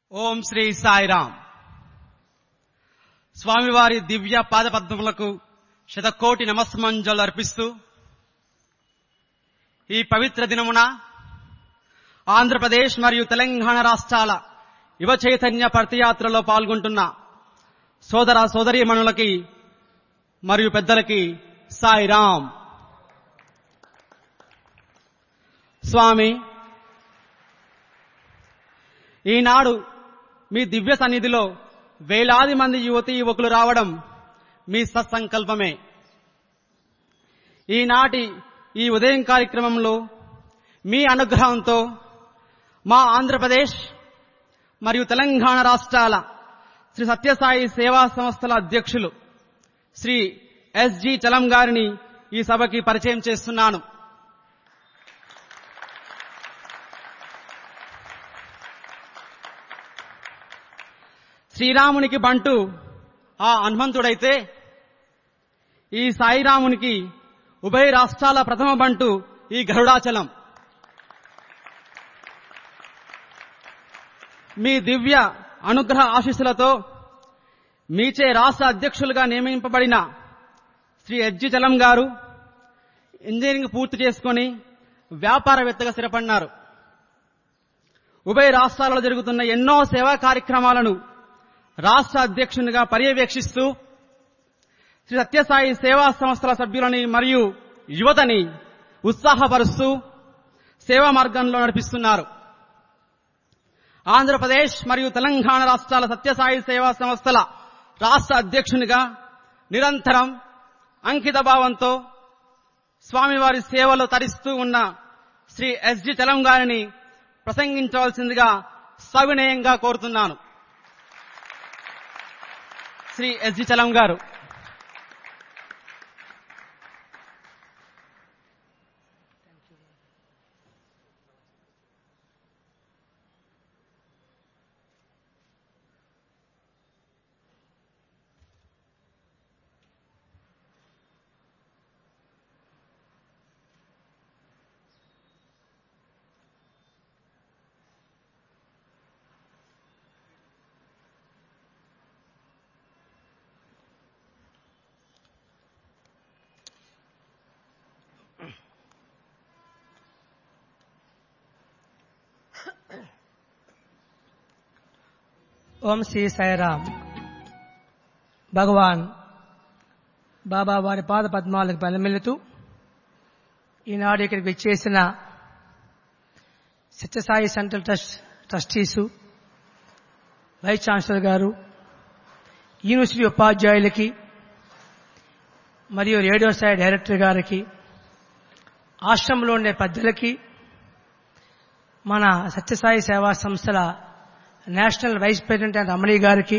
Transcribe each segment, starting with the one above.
ఓం శ్రీ సాయిరాం. స్వామివారి దివ్య పాదపద్మములకు శతకోటి నమస్మంజలు అర్పిస్తూ ఈ పవిత్ర దినమున ఆంధ్రప్రదేశ్ మరియు తెలంగాణ రాష్ట్రాల యువ చైతన్య పదయాత్రలో పాల్గొంటున్న సోదర సోదరీమణులకి మరియు పెద్దలకి సాయిరాం. స్వామి, ఈనాడు మీ దివ్య సన్నిధిలో వేలాది మంది యువతీ యువకులు రావడం మీ సత్సంకల్పమే. ఈనాటి ఈ ఉదయం కార్యక్రమంలో మీ అనుగ్రహంతో మా ఆంధ్రప్రదేశ్ మరియు తెలంగాణ రాష్ట్రాల శ్రీ సత్యసాయి సేవా సంస్థల అధ్యక్షులు శ్రీ ఎస్జి చలం గారిని ఈ సభకి పరిచయం చేస్తున్నాను. శ్రీరామునికి బంటు ఆ హనుమంతుడైతే ఈ సాయిరామునికి ఉభయ రాష్ట్రాల ప్రథమ బంటు ఈ గరుడాచలం. మీ దివ్య అనుగ్రహ ఆశీస్సులతో మీచే రాష్ట్ర అధ్యక్షులుగా నియమింపబడిన శ్రీ ఎస్జి చలం గారు ఇంజనీరింగ్ పూర్తి చేసుకుని వ్యాపారవేత్తగా స్థిరపడినారు. ఉభయ రాష్ట్రాలలో జరుగుతున్న ఎన్నో సేవా కార్యక్రమాలను రాష్ట్ర అధ్యక్షునిగా పర్యవేక్షిస్తూ శ్రీ సత్యసాయి సేవా సంస్థల సభ్యులని మరియు యువతని ఉత్సాహపరుస్తూ సేవా మార్గంలో నడిపిస్తున్నారు. ఆంధ్రప్రదేశ్ మరియు తెలంగాణ రాష్ట్రాల సత్యసాయి సేవా సంస్థల రాష్ట్ర అధ్యక్షునిగా నిరంతరం అంకిత భావంతో స్వామివారి సేవలో తరిస్తూ ఉన్న శ్రీ ఎస్జి చలం గారిని ప్రసంగించవలసిందిగా సవినయంగా కోరుతున్నాను. శ్రీ ఎస్జి చలం గారు. ఓం శ్రీ సాయిరాం. భగవాన్ బాబా వారి పాద పద్మాలకు పలమిల్లుతూ ఈనాడు ఇక్కడికి వచ్చేసిన Sathya Sai central trust trustees, vice chancellor గారు, యూనివర్సిటీ ఉపాధ్యాయులకి మరియు రేడియో సాయి డైరెక్టర్ గారికి, ఆశ్రమంలో ఉండే పెద్దలకి, మన సత్యసాయి సేవా సంస్థల national vice president and Ramani గారికి,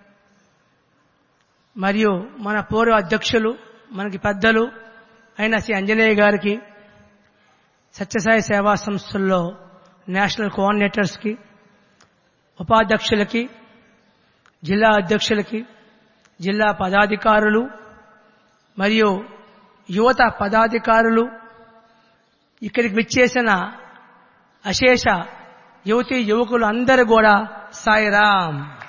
మరియు మన పూర్వ అధ్యక్షులు మనకి పెద్దలు అయిన శ్రీ అంజనేయ గారికి, సత్యసాయి సేవా సంస్థల్లో నేషనల్ కోఆర్డినేటర్స్కి, ఉపాధ్యక్షులకి, జిల్లా అధ్యక్షులకి, జిల్లా పదాధికారులు మరియు యువత పదాధికారులు, ఇక్కడికి విచ్చేసిన అశేష యువతీ యువకులు అందరూ కూడా సాయిరాం.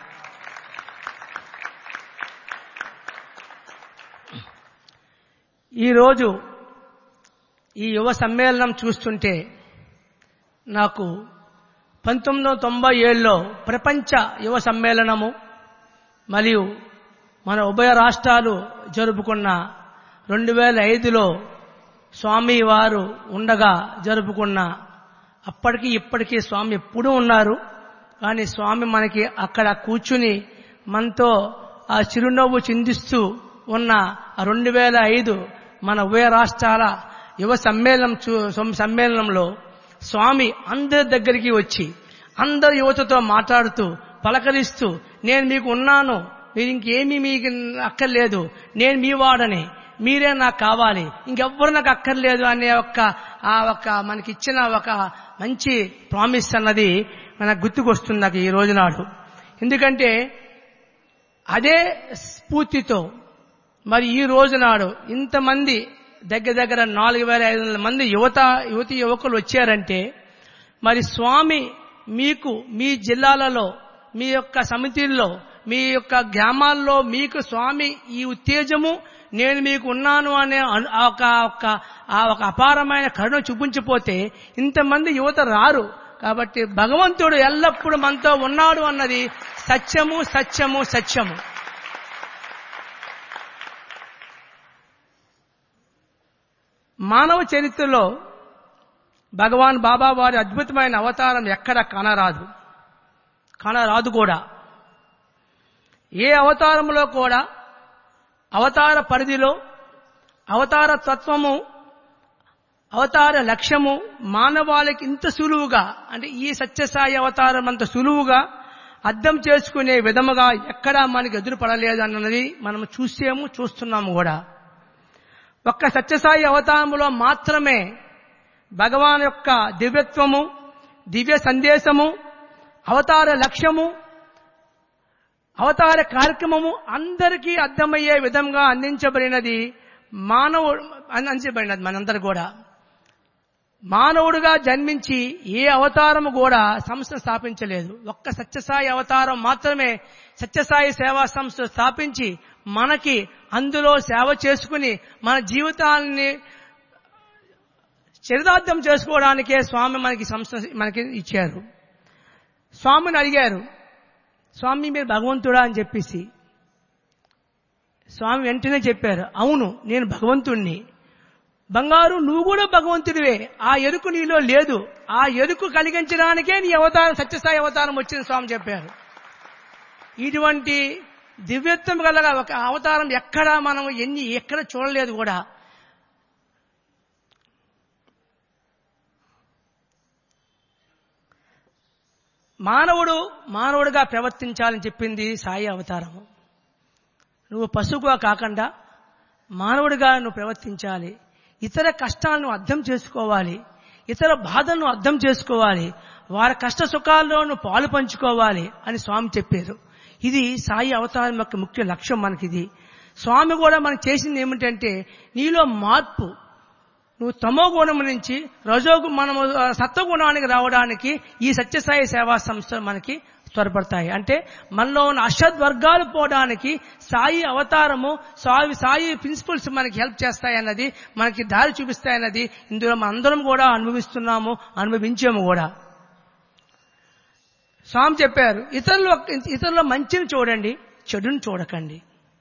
ఈరోజు ఈ యువ సమ్మేళనం చూస్తుంటే నాకు 1997లో ప్రపంచ యువ సమ్మేళనము మరియు మన ఉభయ రాష్ట్రాలు జరుపుకున్న 2005లో స్వామి వారు ఉండగా జరుపుకున్న, అప్పటికి ఇప్పటికీ స్వామి ఎప్పుడూ ఉన్నారు. కానీ స్వామి మనకి అక్కడ కూర్చుని మనతో ఆ చిరునవ్వు చిందిస్తూ ఉన్న 2005 మన ఉభయ రాష్ట్రాల యువ సమ్మేళనంలో స్వామి అందరి దగ్గరికి వచ్చి అందరు యువతతో మాట్లాడుతూ పలకరిస్తూ, నేను మీకు ఉన్నాను, మీరు ఇంకేమీ మీకు అక్కర్లేదు, నేను మీ వాడని, మీరే నాకు కావాలి, ఇంకెవ్వరు నాకు అక్కర్లేదు అనే ఒక మనకిచ్చిన ఒక మంచి ప్రామిస్ అన్నది మనకు గుర్తుకొస్తుంది నాకు ఈ రోజు నాడు. ఎందుకంటే అదే స్ఫూర్తితో మరి ఈ రోజు నాడు ఇంతమంది దగ్గర 4500 మంది యువతీ యువకులు వచ్చారంటే, మరి స్వామి మీకు మీ జిల్లాలలో మీ యొక్క సమితిల్లో, మీ యొక్క గ్రామాల్లో మీకు స్వామి ఈ ఉత్తేజము, నేను మీకు ఉన్నాను అనే ఒక అపారమైన కరుణ చూపించిపోతే ఇంతమంది యువత రారు. కాబట్టి భగవంతుడు ఎల్లప్పుడూ మనతో ఉన్నాడు అన్నది సత్యము, సత్యము, సత్యము. మానవ చరిత్రలో భగవాన్ బాబా వారి అద్భుతమైన అవతారం ఎక్కడ కానరాదు కూడా. ఏ అవతారంలో కూడా అవతార పరిధిలో అవతార తత్వము, అవతార లక్ష్యము మానవాళికి ఇంత సులువుగా, అంటే ఈ సత్యసాయి అవతారం అంత సులువుగా అర్థం చేసుకునే విధముగా ఎక్కడా మనకి ఎదురుపడలేదు అన్నది మనం చూస్తున్నాము కూడా. ఒక్క సత్యసాయి అవతారములో మాత్రమే భగవాన్ యొక్క దివ్యత్వము, దివ్య సందేశము, అవతార లక్ష్యము, అవతార కార్యక్రమము అందరికీ అర్థమయ్యే విధంగా అందించబడినది మనందరూ కూడా. మానవుడుగా జన్మించి ఏ అవతారము కూడా సంస్థ స్థాపించలేదు. ఒక్క సత్యసాయి అవతారం మాత్రమే సత్యసాయి సేవా సంస్థ స్థాపించి మనకి అందులో సేవ చేసుకుని మన జీవితాన్ని చరితార్థం చేసుకోవడానికే స్వామి మనకి ఇచ్చారు. స్వామిని అడిగారు, స్వామి మీరు భగవంతుడా అని చెప్పేసి. స్వామి వెంటనే చెప్పారు, అవును నేను భగవంతుణ్ణి. బంగారు నువ్వు కూడా భగవంతుడివే, ఆ ఎరుకు నీలో లేదు, ఆ ఎరుకు కలిగించడానికే నీ అవతారం సత్యసాయి అవతారం వచ్చింది స్వామి చెప్పారు. ఇటువంటి దివ్యత్వం గల ఒక అవతారం ఎక్కడా మనం ఎక్కడ చూడలేదు కూడా. మానవుడుగా ప్రవర్తించాలని చెప్పింది సాయి అవతారము. నువ్వు పశువుగా కాకుండా మానవుడిగా నువ్వు ప్రవర్తించాలి. ఇతర కష్టాలను అర్థం చేసుకోవాలి, ఇతర బాధలను అర్థం చేసుకోవాలి, వారి కష్ట సుఖాల్లో నువ్వు పాలు పంచుకోవాలి అని స్వామి చెప్పారు. ఇది సాయి అవతారం యొక్క ముఖ్య లక్ష్యం మనకిది. స్వామి కూడా మనకు చేసింది ఏమిటంటే నీలో మార్పు. నువ్వు తమో గుణం నుంచి మనము సత్వగుణానికి రావడానికి ఈ సత్యసాయి సేవా సంస్థలు మనకి త్వరపడతాయి. అంటే మనలో ఉన్న అషద్వర్గాలు పోవడానికి సాయి అవతారము, సాయి ప్రిన్సిపల్స్ మనకి హెల్ప్ చేస్తాయన్నది, మనకి దారి చూపిస్తాయన్నది ఇందులో మనందరం కూడా అనుభవించాము కూడా. స్వామి చెప్పారు, ఇతరుల మంచిని చూడండి, చెడుని చూడకండి.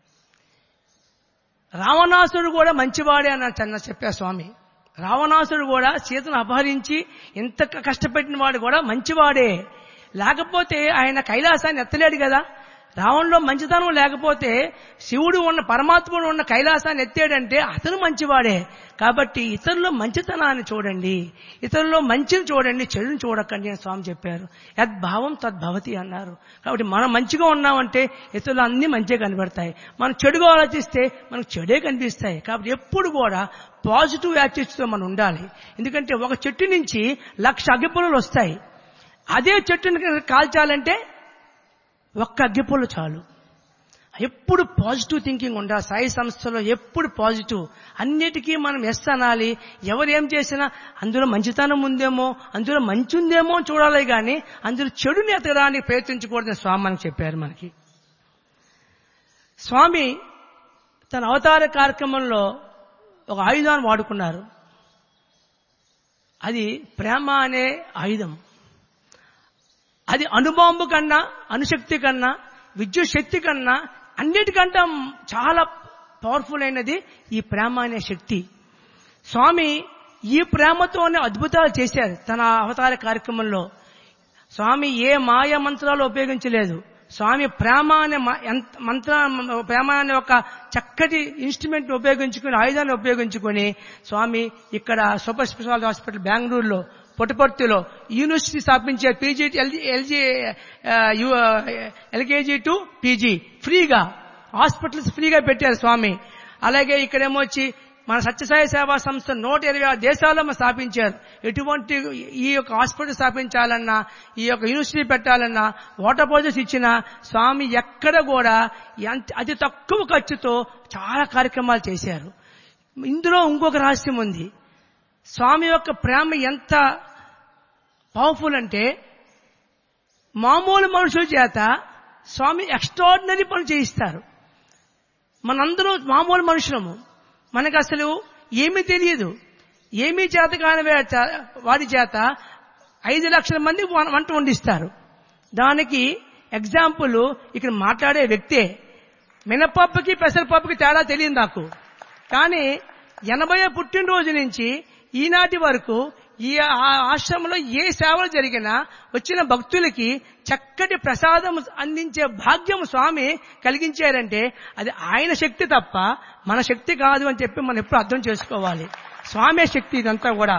రావణాసుడు కూడా మంచివాడే అని చెప్పారు స్వామి. రావణాసుడు కూడా సీతను అపహరించి ఎంత కష్టపెట్టిన వాడు కూడా మంచివాడే. లేకపోతే ఆయన కైలాసాన్ని ఎత్తలేడు కదా. రావణలో మంచితనం లేకపోతే శివుడు పరమాత్ముడు ఉన్న కైలాసాన్ని ఎత్తాడంటే అతను మంచివాడే. కాబట్టి ఇతరుల మంచితనాన్ని చూడండి, ఇతరుల్లో మంచిని చూడండి, చెడుని చూడకండి అని స్వామి చెప్పారు. యద్భావం తద్భవతి అన్నారు. కాబట్టి మనం మంచిగా ఉన్నామంటే ఇతరులు అన్ని మంచిగా కనబడతాయి, మనం చెడుగా ఆలోచిస్తే మనకు చెడే కనిపిస్తాయి. కాబట్టి ఎప్పుడు కూడా పాజిటివ్ యాటిట్యూడ్తో మనం ఉండాలి. ఎందుకంటే ఒక చెట్టు నుంచి 1,00,000 అగ్గిపుల్లలు వస్తాయి. అదే చెట్టుని కాల్చాలంటే ఒక్క అగ్గిపుల్ల చాలు. ఎప్పుడు పాజిటివ్ థింకింగ్ ఉండాలి. సాయి సంస్థలో ఎప్పుడు పాజిటివ్, అన్నిటికీ మనం ఎస్ అనాలి. ఎవరేం చేసినా అందులో మంచితనం ఉందేమో, అందులో మంచి ఉందేమో చూడాలి, కానీ అందులో చెడుని ఎతకడానికి ప్రయత్నించకూడదని స్వామి మనకు చెప్పారు. మనకి స్వామి తన అవతార కార్యక్రమంలో ఒక ఆయుధాన్ని వాడుకున్నారు. అది ప్రేమ అనే ఆయుధం. అది అణుబాంబు కన్నా, అణుశక్తి కన్నా, విద్యుత్ శక్తి కన్నా అన్నిటికంటే చాలా పవర్ఫుల్ అయినది ఈ ప్రేమ అనే శక్తి. స్వామి ఈ ప్రేమతోనే అద్భుతాలు చేశారు తన అవతార కార్యక్రమంలో. స్వామి ఏ మాయ మంత్రాలు ఉపయోగించలేదు. స్వామి ప్రేమ అనే ఒక చక్కటి ఇన్స్ట్రుమెంట్ ఉపయోగించుకుని, ఆయుధాన్ని ఉపయోగించుకొని స్వామి ఇక్కడ సూపర్ స్పెషాలిటీ హాస్పిటల్ బెంగళూరులో పుట్టపర్తిలో యూనివర్సిటీ స్థాపించారు. ఎల్కేజీ టు పీజీ ఫ్రీగా, హాస్పిటల్స్ ఫ్రీగా పెట్టారు స్వామి. అలాగే ఇక్కడేమో వచ్చి మన సత్యసాయి సేవా సంస్థ 126 దేశాల్లో స్థాపించారు. ఎటువంటి ఈ యొక్క హాస్పిటల్ స్థాపించాలన్నా, ఈ యొక్క యూనివర్సిటీ పెట్టాలన్నా, వాటర్ ప్రాజెక్ట్స్ ఇచ్చినా స్వామి ఎక్కడ కూడా అతి తక్కువ ఖర్చుతో చాలా కార్యక్రమాలు చేశారు. ఇందులో ఇంకొక రహస్యం ఉంది. స్వామి యొక్క ప్రేమ ఎంత పవర్ఫుల్ అంటే మామూలు మనుషుల చేత స్వామి ఎక్స్ట్రాడినరీ పనులు చేయిస్తారు. మనందరూ మామూలు మనుషులము, మనకు అసలు ఏమీ తెలియదు. ఏమీ చేత కాని వాడి చేత 5 లక్షల మంది వంట వండిస్తారు. దానికి ఎగ్జాంపుల్ ఇక్కడ మాట్లాడే వ్యక్తే. మినపప్పుకి పెసరపప్పుకి తేడా తెలియదు నాకు. కానీ 80వ పుట్టినరోజు నుంచి ఈనాటి వరకు ఈ ఆశ్రమంలో ఏ సేవలు జరిగినా వచ్చిన భక్తులకి చక్కటి ప్రసాదం అందించే భాగ్యం స్వామి కలిగించారంటే అది ఆయన శక్తి తప్ప మన శక్తి కాదు అని చెప్పి మనం ఎప్పుడు అర్థం చేసుకోవాలి. స్వామి శక్తి ఇదంతా కూడా.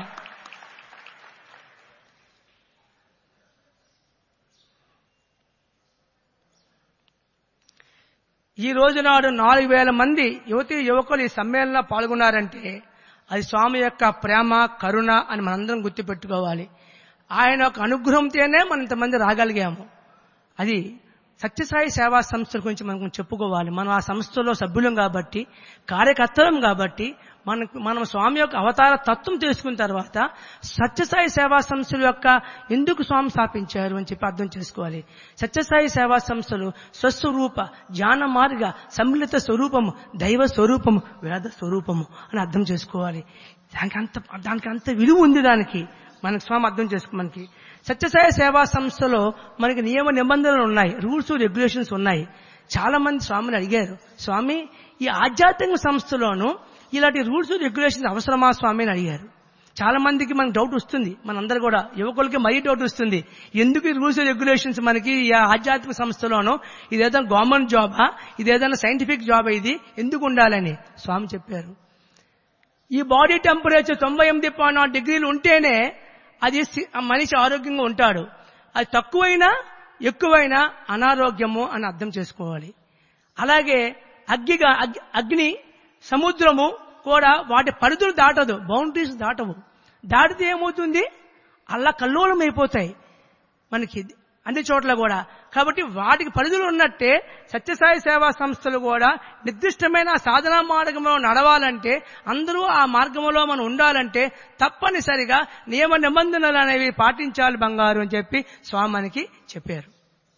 ఈ రోజు నాడు 4,000 మంది యువతీ యువకులు ఈ సమ్మేళనంలో పాల్గొన్నారంటే అది స్వామి యొక్క ప్రేమ, కరుణ అని మనందరం గుర్తుపెట్టుకోవాలి. ఆయన యొక్క అనుగ్రహంతోనే మనం ఇంతమంది రాగలిగాము. అది సత్యసాయి సేవా సంస్థల గురించి మనం చెప్పుకోవాలి. మనం ఆ సంస్థలో సభ్యులం కాబట్టి, కార్యకర్తలం కాబట్టి, మనం స్వామి యొక్క అవతార తత్వం తెలుసుకున్న తర్వాత సత్యసాయి సేవా సంస్థల యొక్క ఎందుకు స్వామి స్థాపించారు అని చెప్పి అర్థం చేసుకోవాలి. సత్యసాయి సేవా సంస్థలు స్వస్వరూప జ్ఞాన మార్గ సమ్మిళిత స్వరూపము, దైవ స్వరూపము, వేద స్వరూపము అని అర్థం చేసుకోవాలి. దానికి అంత విలువ ఉంది. దానికి మనకి స్వామి అర్థం చేసుకో. మనకి సత్యసాయి సేవా సంస్థలో మనకి నియమ నిబంధనలు ఉన్నాయి, రూల్స్ రెగ్యులేషన్స్ ఉన్నాయి. చాలా మంది స్వామిని అడిగారు, స్వామి ఈ ఆధ్యాత్మిక సంస్థలోనూ ఇలాంటి రూల్స్ రెగ్యులేషన్స్ అవసరమా స్వామి అని అడిగారు. చాలా మందికి మనకు డౌట్ వస్తుంది, మనందరూ కూడా యువకులకి మరీ డౌట్ వస్తుంది. ఎందుకు ఈ రూల్స్ రెగ్యులేషన్స్ మనకి ఈ ఆధ్యాత్మిక సంస్థలోనూ? ఇదేదైనా గవర్నమెంట్ జాబా, ఇదేదైనా సైంటిఫిక్ జాబా, ఇది ఎందుకు ఉండాలని స్వామి చెప్పారు. ఈ బాడీ టెంపరేచర్ 98.4 డిగ్రీలు ఉంటేనే అది మనిషి ఆరోగ్యంగా ఉంటాడు. అది తక్కువైనా ఎక్కువైనా అనారోగ్యము అని అర్థం చేసుకోవాలి. అలాగే అగ్ని, సముద్రము కూడా వాటి పరిధులు దాటదు, బౌండరీస్ దాటవు. దాటితే ఏమవుతుంది? అలా కల్లోలం అయిపోతాయి మనకి అన్ని చోట్ల కూడా. కాబట్టి వాటికి పరిధులు ఉన్నట్టే సత్యసాయి సేవా సంస్థలు కూడా నిర్దిష్టమైన సాధనా మార్గంలో నడవాలంటే, అందరూ ఆ మార్గంలో మనం ఉండాలంటే తప్పనిసరిగా నియమ నిబంధనలు అనేవి పాటించాలి బంగారు అని చెప్పి స్వామికి చెప్పారు.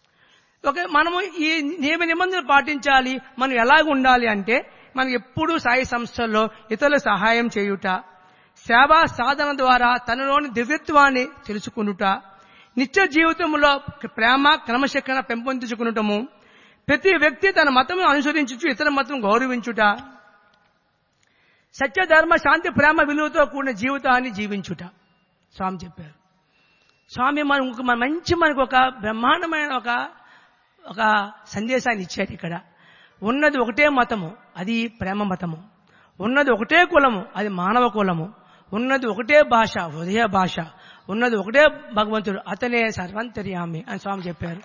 మనము ఈ నియమ నిబంధనలు పాటించాలి. మనం ఎలాగ ఉండాలి అంటే, మనం ఎప్పుడూ సాయి సంస్థల్లో ఇతరులకు సహాయం చేయుట, సేవా సాధన ద్వారా తనలోని దివ్యత్వాన్ని తెలుసుకునుట, నిత్య జీవితంలో ప్రేమ క్రమశిక్షణ పెంపొందించుకునటము, ప్రతి వ్యక్తి తన మతం అనుసరించుచు ఇతర మతం గౌరవించుట, సత్య ధర్మ శాంతి ప్రేమ విలువతో కూడిన జీవితాన్ని జీవించుట స్వామి చెప్పారు. స్వామి మనకు ఒక బ్రహ్మాండమైన ఒక సందేశాన్ని ఇచ్చారు. ఇక్కడ ఉన్నది ఒకటే మతము, అది ప్రేమ మతము. ఉన్నది ఒకటే కులము, అది మానవ కులము. ఉన్నది ఒకటే భాష, హృదయ భాష. ఉన్నది ఒకటే భగవంతుడు, అతనే సర్వంతర్యామి అని స్వామి చెప్పారు.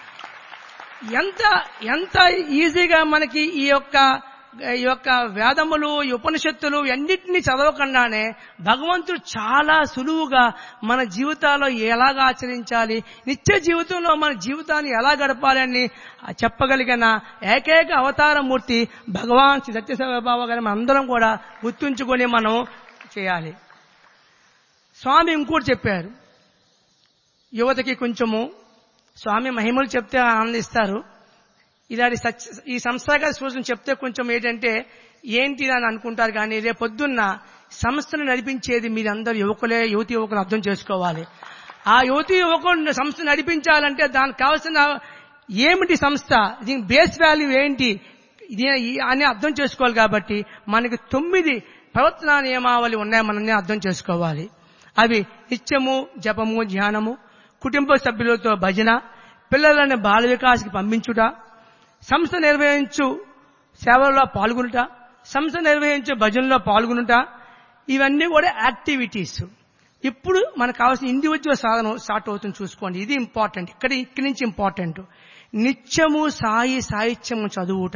ఎంత ఈజీగా మనకి ఈ యొక్క వేదములు, ఈ ఉపనిషత్తులు అన్నిటినీ చదవకుండానే భగవంతుడు చాలా సులువుగా మన జీవితాల్లో ఎలాగా ఆచరించాలి, నిత్య జీవితంలో మన జీవితాన్ని ఎలా గడపాలని చెప్పగలిగిన ఏకైక అవతారమూర్తి భగవాన్ శ్రీ సత్యసాయిబాబా గారిని అందరం కూడా గుర్తుంచుకొని మనం చేయాలి. స్వామి ఇంకోటి చెప్పారు, యువతకి కొంచెము స్వామి మహిమలు చెప్తే ఆనందిస్తారు. ఇలాంటి ఈ సంస్థగా సూచన చెప్తే కొంచెం ఏంటంటే ఏంటి అని అనుకుంటారు. కానీ రేపొద్దున్న సంస్థను నడిపించేది మీరందరూ యువతి యువకులు అర్థం చేసుకోవాలి. ఆ యువతి యువకులు సంస్థ నడిపించాలంటే దానికి కావాల్సిన ఏమిటి సంస్థ, దీని బేస్ వాల్యూ ఏంటి అని అర్థం చేసుకోవాలి. కాబట్టి మనకి 9 ప్రవర్తనా నియమావళి ఉన్నాయి, మనల్ని అర్థం చేసుకోవాలి. అవి నిత్యము జపము, ధ్యానము, కుటుంబ సభ్యులతో భజన, పిల్లలను బాల వికాస్కి పంపించుట, సంస్థ నిర్వహించు సేవల్లో పాల్గొనుట, సంస్థ నిర్వహించు భజనలో పాల్గొనుట, ఇవన్నీ కూడా యాక్టివిటీస్. ఇప్పుడు మనకు కావాల్సిన ఇండివిజువల్ సాధన స్టార్ట్ అవుతుంది. చూసుకోండి, ఇది ఇంపార్టెంట్. ఇక్కడి నుంచి ఇంపార్టెంట్. నిత్యము సాహిత్యము చదువుట,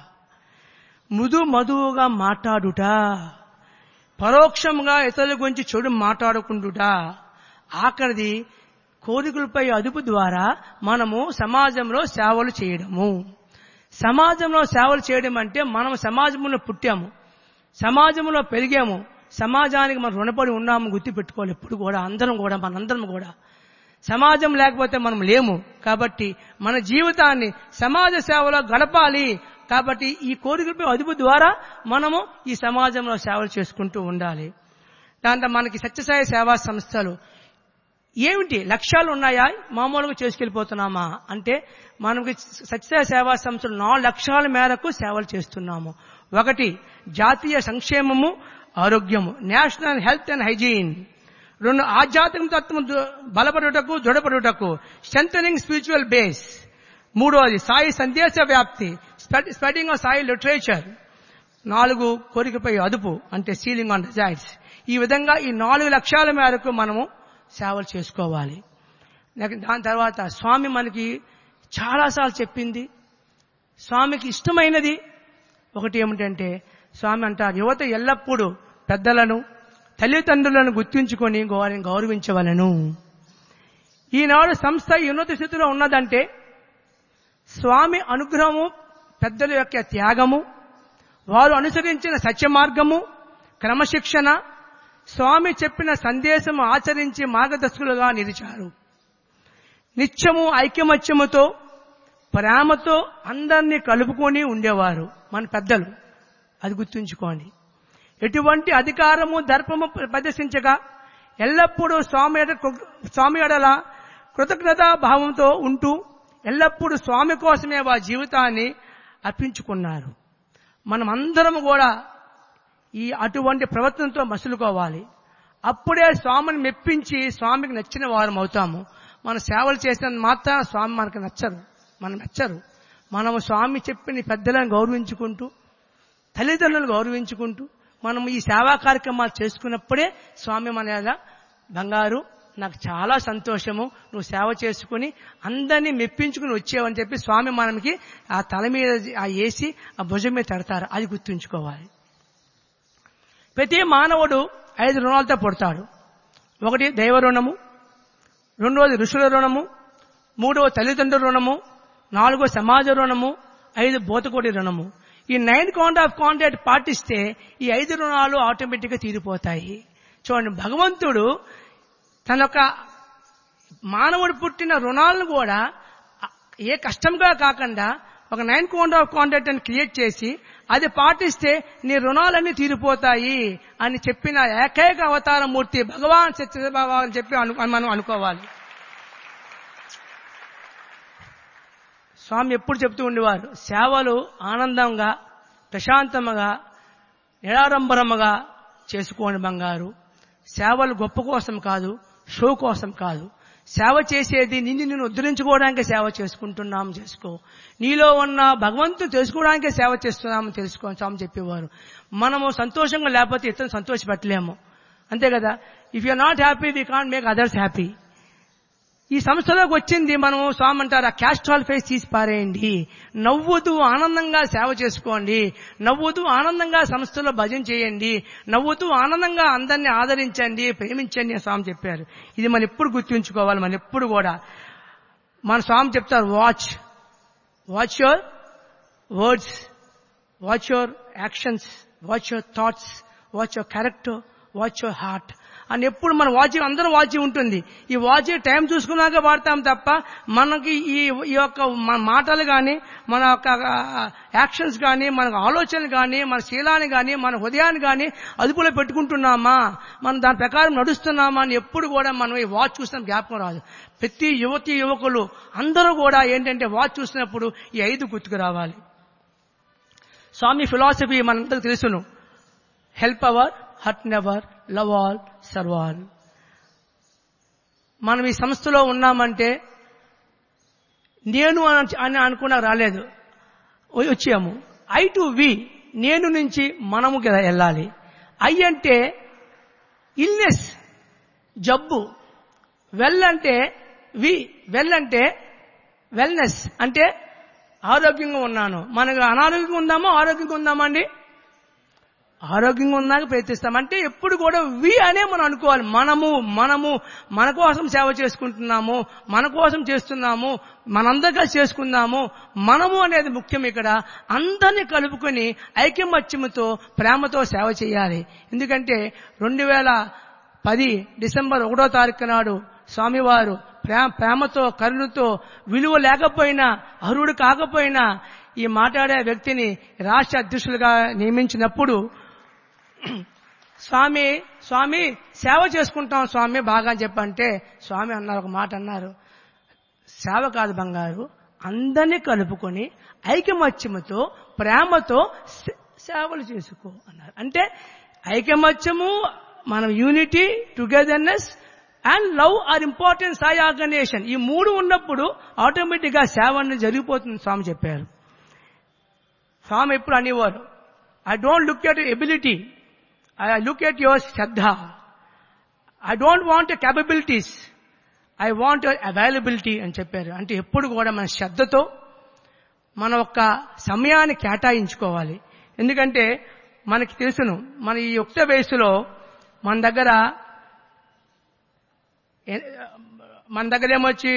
మధువుగా మాట్లాడుట, పరోక్షంగా ఇతరుల గురించి చెడు మాట్లాడుకుంటుట, ఆఖరిది కోరికలపై అదుపు ద్వారా మనము సమాజంలో సేవలు చేయడము. సమాజంలో సేవలు చేయడం అంటే మనం సమాజంలో పుట్టాము, సమాజంలో పెరిగాము, సమాజానికి మనం రుణపడి ఉన్నాము గుర్తుపెట్టుకోవాలి. ఎప్పుడు కూడా మనందరం కూడా సమాజం లేకపోతే మనం లేము. కాబట్టి మన జీవితాన్ని సమాజ సేవలో గడపాలి. కాబట్టి ఈ కోరికలపై అదుపు ద్వారా మనము ఈ సమాజంలో సేవలు చేసుకుంటూ ఉండాలి. దాంట్లో మనకి సత్యసాయి సేవా సంస్థలు ఏమిటి లక్ష్యాలు ఉన్నాయా, మామూలుగా చేసుకెళ్ళిపోతున్నామా అంటే మనకి సత్యసాయి సేవా సంస్థలు 4 లక్ష్యాల మేరకు సేవలు చేస్తున్నాము. 1 జాతీయ సంక్షేమము ఆరోగ్యము, నేషనల్ హెల్త్ అండ్ హైజీన్. 2 ఆధ్యాత్మిక తత్వం బలపడుటకు దృఢపడుటకు, స్ట్రెంథనింగ్ స్పిరిచువల్ బేస్. 3 సాయి సందేశ వ్యాప్తి, స్ప్రెడింగ్ ఆఫ్ సాయి లిటరేచర్. 4 కోరికపై అదుపు అంటే సీలింగ్ ఆన్ డిజైర్స్. ఈ విధంగా ఈ 4 లక్ష్యాల మేరకు మనము సేవలు చేసుకోవాలి. దాని తర్వాత స్వామి మనకి చాలాసార్లు చెప్పింది, స్వామికి ఇష్టమైనది ఒకటి ఏమిటంటే, స్వామి అంటారు యువత ఎల్లప్పుడూ పెద్దలను తల్లిదండ్రులను గుర్తుంచుకొని గౌరవించవలను. ఈనాడు సంస్థ ఉన్నత స్థితిలో ఉన్నదంటే స్వామి అనుగ్రహము, పెద్దల యొక్క త్యాగము, వారు అనుసరించిన సత్య మార్గము, క్రమశిక్షణ, స్వామి చెప్పిన సందేశము ఆచరించి మార్గదర్శకులుగా నిలిచారు. నిత్యము ఐకమత్యముతో ప్రేమతో అందరినీ కలుపుకొని ఉండేవారు మన పెద్దలు. అది గుర్తుంచుకోండి. ఎటువంటి అధికారము దర్పము ప్రదర్శించగా ఎల్లప్పుడూ స్వామి ఎడల కృతజ్ఞతా భావంతో ఉంటూ ఎల్లప్పుడూ స్వామి కోసమే వారి జీవితాన్ని అర్పించుకున్నారు. మనం అందరం కూడా ఈ అటువంటి ప్రవర్తనతో మసులుకోవాలి. అప్పుడే స్వామిని మెప్పించి స్వామికి నచ్చిన వారం అవుతాము. మన సేవలు చేసిన మాత్రం స్వామి మనకు నచ్చరు. మనము స్వామి చెప్పిన పెద్దలను గౌరవించుకుంటూ, తల్లిదండ్రులను గౌరవించుకుంటూ మనము ఈ సేవా కార్యక్రమాలు చేసుకున్నప్పుడే స్వామి మన బంగారు, నాకు చాలా సంతోషము, నువ్వు సేవ చేసుకుని అందరినీ మెప్పించుకుని వచ్చావని చెప్పి స్వామి మనకి ఆ తల మీద వేసి ఆ భుజం మీద తడతారు. అది గుర్తుంచుకోవాలి. ప్రతి మానవుడు 5 రుణాలతో పుడతాడు. 1 దైవ రుణము, 2 ఋషుల రుణము, 3 తల్లిదండ్రుల రుణము, 4 సమాజ రుణము, 5 భూతకోటి రుణము. ఈ 9 కౌంట్ ఆఫ్ కాంటాక్ట్ పాటిస్తే ఈ 5 రుణాలు ఆటోమేటిక్ గా తీరిపోతాయి. చూడండి, భగవంతుడు తన యొక్క మానవుడు పుట్టిన రుణాలను కూడా ఏ కష్టంగా కాకుండా ఒక 9 కౌంట్ ఆఫ్ కాంటాక్ట్ అని క్రియేట్ చేసి అది పాటిస్తే నీ రుణాలన్నీ తీరిపోతాయి అని చెప్పిన ఏకైక అవతార మూర్తి భగవాన్ సత్యబాబా అని చెప్పి మనం అనుకోవాలి. స్వామి ఎప్పుడు చెప్తూ ఉండేవారు, సేవలు ఆనందంగా, ప్రశాంతంగా, నిరాడంబరముగా చేసుకోండి బంగారు. సేవలు గొప్ప కోసం కాదు, షో కోసం కాదు. సేవ చేసేది నిన్ను ఉద్ధరించుకోవడానికే సేవ చేసుకుంటున్నాము, చేసుకో. నీలో ఉన్న భగవంతుని తెలుసుకోవడానికే సేవ చేస్తున్నాము, తెలుసుకో స్వామి చెప్పేవారు. మనము సంతోషంగా లేకపోతే ఇతరులు సంతోషపెట్టలేము, అంతే కదా. If you're not happy we can't make others happy. ఈ సంస్థలోకి వచ్చింది మనము స్వామి అంటారు, ఆ క్యాస్ట్రాల్ ఫేస్ తీసి పారేయండి, నవ్వుతూ ఆనందంగా సేవ చేసుకోండి, నవ్వుతూ ఆనందంగా సంస్థలో భజన చేయండి, నవ్వుతూ ఆనందంగా అందరినీ ఆదరించండి, ప్రేమించండి అని స్వామి చెప్పారు. ఇది మనం ఎప్పుడు గుర్తుంచుకోవాలి. మనం ఎప్పుడు కూడా మన స్వామి చెప్తారు, watch your words, watch your actions, watch your thoughts, watch your character, watch your heart అని ఎప్పుడు మన వాచ్, అందరూ వాచ్ ఉంటుంది. ఈ వాచ్ టైం చూసుకున్నాక వాడతాం తప్ప మనకి ఈ యొక్క మన మాటలు కానీ, మన యొక్క యాక్షన్స్ కానీ, మన ఆలోచనలు కానీ, మన శీలాన్ని కానీ, మన హృదయాన్ని కానీ అదుపులో పెట్టుకుంటున్నామా, మనం దాని ప్రకారం నడుస్తున్నామా అని ఎప్పుడు కూడా మనం ఈ వాచ్ చూసిన జ్ఞాపకం రాదు. ప్రతి యువకులు అందరూ కూడా ఏంటంటే వాచ్ చూసినప్పుడు ఈ 5 గుర్తుకు రావాలి. స్వామి ఫిలాసఫీ మనందరికి తెలుసును, help ever, hurt never, love all, serve all. మనం ఈ సంస్థలో ఉన్నామంటే నేను అని అనుకున్నా రాలేదు, వచ్చాము. ఐ టు వి, నేను నుంచి మనము వెళ్ళాలి. ఐ అంటే ఇల్నెస్, జబ్బు. వెల్ అంటే వెల్ అంటే వెల్నెస్ అంటే ఆరోగ్యంగా ఉన్నాను. మనకు అనారోగ్యంగా ఉందామా, ఆరోగ్యంగా ఉందామా అండి? ఆరోగ్యంగా ఉన్నాక ప్రయత్నిస్తామంటే ఎప్పుడు కూడా వి అనే మనం అనుకోవాలి. మనము మన కోసం సేవ చేసుకుంటున్నాము, మన కోసం చేస్తున్నాము, మనందరిగా చేసుకుందాము. మనము అనేది ముఖ్యం. ఇక్కడ అందరినీ కలుపుకొని ఐకమత్యముతో ప్రేమతో సేవ చేయాలి. ఎందుకంటే 2010 డిసెంబర్ 1వ తారీఖు నాడు స్వామివారు ప్రేమతో కరుణతో విలువ లేకపోయినా అర్హుడు కాకపోయినా ఈ మాట్లాడే వ్యక్తిని రాష్ట్ర అధ్యక్షులుగా నియమించినప్పుడు స్వామి సేవ చేసుకుంటాం స్వామి బాగా చెప్పంటే స్వామి అన్నారు, ఒక మాట అన్నారు, సేవ కాదు బంగారు, అందరినీ కలుపుకొని ఐకమత్యముతో ప్రేమతో సేవలు చేసుకో అన్నారు. అంటే ఐకమత్యము, మనం unity, togetherness and love are important Sai organisation. ఈ మూడు ఉన్నప్పుడు ఆటోమేటిక్ గా సేవ అనేది జరిగిపోతుంది స్వామి చెప్పారు. స్వామి ఎప్పుడు అనేవారు, I don't look at ability, I look at your శ్రద్ధ. I don't want capabilities, I want your availability అని చెప్పారు. అంటే ఎప్పుడు కూడా మన శ్రద్ధతో మన ఒక్క సమయాన్ని కేటాయించుకోవాలి. ఎందుకంటే మనకి తెలుసును, మన ఈ యుక్త వయసులో మన దగ్గర ఏమొచ్చి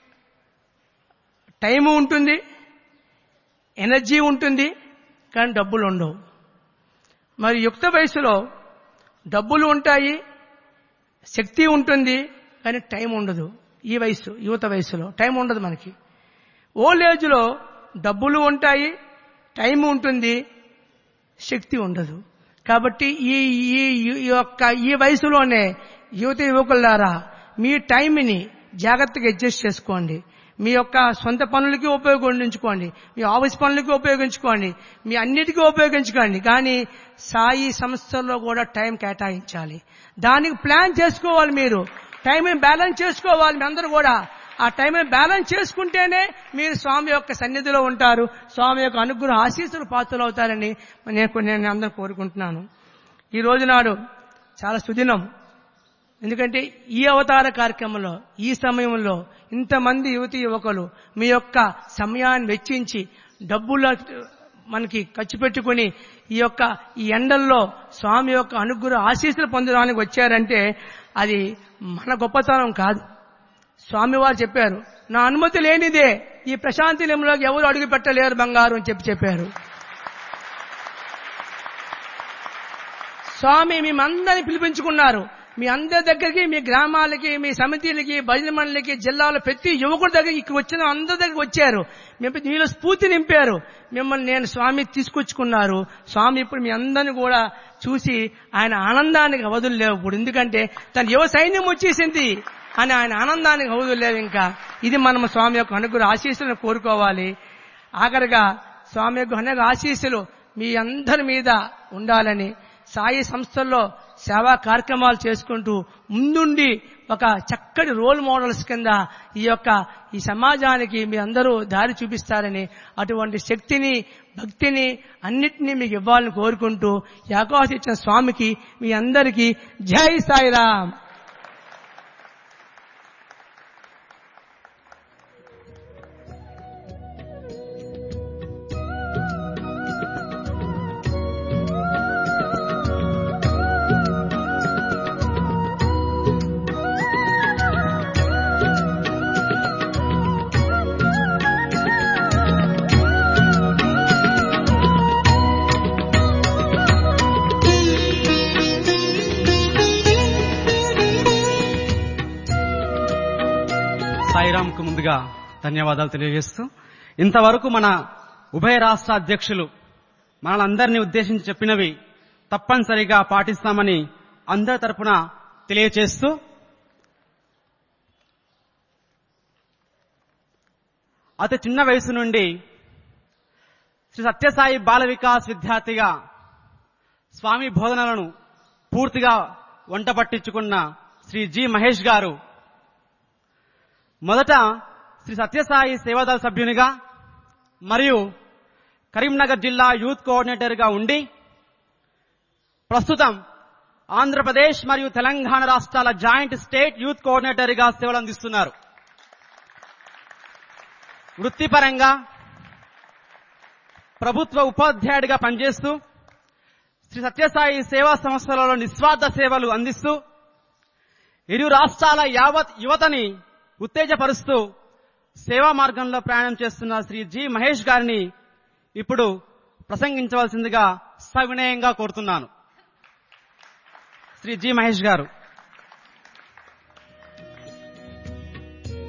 టైము ఉంటుంది, ఎనర్జీ ఉంటుంది, కానీ డబ్బులు ఉండవు. మరి యుక్త వయసులో డబ్బులు ఉంటాయి, శక్తి ఉంటుంది, కానీ టైం ఉండదు. ఈ వయసు యువత వయసులో టైం ఉండదు మనకి. ఓల్డ్ ఏజ్లో డబ్బులు ఉంటాయి, టైం ఉంటుంది, శక్తి ఉండదు. కాబట్టి ఈ వయసులోనే యువత యువకులారా మీ టైంని జాగ్రత్తగా అడ్జస్ట్ చేసుకోండి. మీ యొక్క సొంత పనులకి ఉపయోగించుకోండి, మీ ఆఫీస్ పనులకి ఉపయోగించుకోండి, మీ అన్నిటికీ ఉపయోగించుకోండి. కానీ సాయి సంస్థల్లో కూడా టైం కేటాయించాలి. దానికి ప్లాన్ చేసుకోవాలి. మీరు టైంని బ్యాలెన్స్ చేసుకోవాలి. మీ అందరూ కూడా ఆ టైంని బ్యాలెన్స్ చేసుకుంటేనే మీరు స్వామి యొక్క సన్నిధిలో ఉంటారు, స్వామి యొక్క అనుగ్రహ ఆశీస్సులు పాత్రలు అవుతారని నేను అందరూ కోరుకుంటున్నాను. ఈ రోజు నాడు చాలా సుదినం. ఎందుకంటే ఈ అవతార కార్యక్రమంలో ఈ సమయంలో ఇంతమంది యువతీ యువకులు మీ యొక్క సమయాన్ని వెచ్చించి డబ్బులు మనకి ఖర్చు పెట్టుకుని ఈ ఎండల్లో స్వామి యొక్క అనుగ్రహ ఆశీస్సులు పొందడానికి వచ్చారంటే అది మన గొప్పతనం కాదు. స్వామివారు చెప్పారు, నా అనుమతి లేనిదే ఈ ప్రశాంతి నిలయంలోకి ఎవరు అడుగు పెట్టలేరు బంగారు అని చెప్పారు. స్వామి మేమందరినీ పిలిపించుకున్నారు. మీ అందరి దగ్గరికి, మీ గ్రామాలకి, మీ సమితిలకి, భజన మండలికి, జిల్లాలో ప్రతి యువకుడి దగ్గర ఇక్కడ వచ్చిన అందరి దగ్గరికి వచ్చారు. మీలో స్ఫూర్తి నింపారు. మిమ్మల్ని నేను స్వామి తీసుకొచ్చుకున్నారు. స్వామి ఇప్పుడు మీ అందరిని కూడా చూసి ఆయన ఆనందానికి అవధులు లేవు. ఇప్పుడు ఎందుకంటే తన యువ సైన్యం వచ్చేసింది అని ఆయన ఆనందానికి అవధులు లేవు. ఇంకా ఇది మనం స్వామి యొక్క అనుగ్రహ ఆశీస్సులను కోరుకోవాలి. ఆఖరిగా స్వామి యొక్క అనుగ్రహ ఆశీస్సులు మీ అందరి మీద ఉండాలని సాయి సంస్థల్లో సేవా కార్యక్రమాలు చేసుకుంటూ ముందుండి ఒక చక్కటి రోల్ మోడల్స్ కింద ఈ సమాజానికి మీ అందరూ దారి చూపిస్తారని, అటువంటి శక్తిని భక్తిని అన్నిటినీ మీకు ఇవ్వాలని కోరుకుంటూ ఈ అవకాశం ఇచ్చిన స్వామికి మీ అందరికీ జై సాయిరామ్. సాయిరాంకు ముందుగా ధన్యవాదాలు తెలియజేస్తూ, ఇంతవరకు మన ఉభయ రాష్ట్ర అధ్యక్షులు మనందరినీ ఉద్దేశించి చెప్పినవి తప్పనిసరిగా పాటిస్తామని అందరి తరపున తెలియజేస్తూ, అతి చిన్న వయసు నుండి శ్రీ సత్యసాయి బాల వికాస్ విద్యార్థిగా స్వామి బోధనలను పూర్తిగా వంట పట్టించుకున్న శ్రీ జి మహేష్ గారు మొదట శ్రీ సత్యసాయి సేవాదళ సభ్యునిగా మరియు కరీంనగర్ జిల్లా యూత్ కోఆర్డినేటర్గా ఉండి ప్రస్తుతం ఆంధ్రప్రదేశ్ మరియు తెలంగాణ రాష్ట్రాల జాయింట్ స్టేట్ యూత్ కోఆర్డినేటర్గా సేవలు అందిస్తున్నారు. వృత్తిపరంగా ప్రభుత్వ ఉపాధ్యాయుడిగా పనిచేస్తూ శ్రీ సత్యసాయి సేవా సంస్థలలో నిస్వార్థ సేవలు అందిస్తూ ఇరు రాష్ట్రాల యావత్ యువతని ఉత్తేజపరుస్తూ సేవా మార్గంలో ప్రయాణం చేస్తున్న శ్రీ జి మహేష్ గారిని ఇప్పుడు ప్రసంగించవలసిందిగా సవినయంగా కోరుతున్నాను. శ్రీ జి మహేష్ గారు.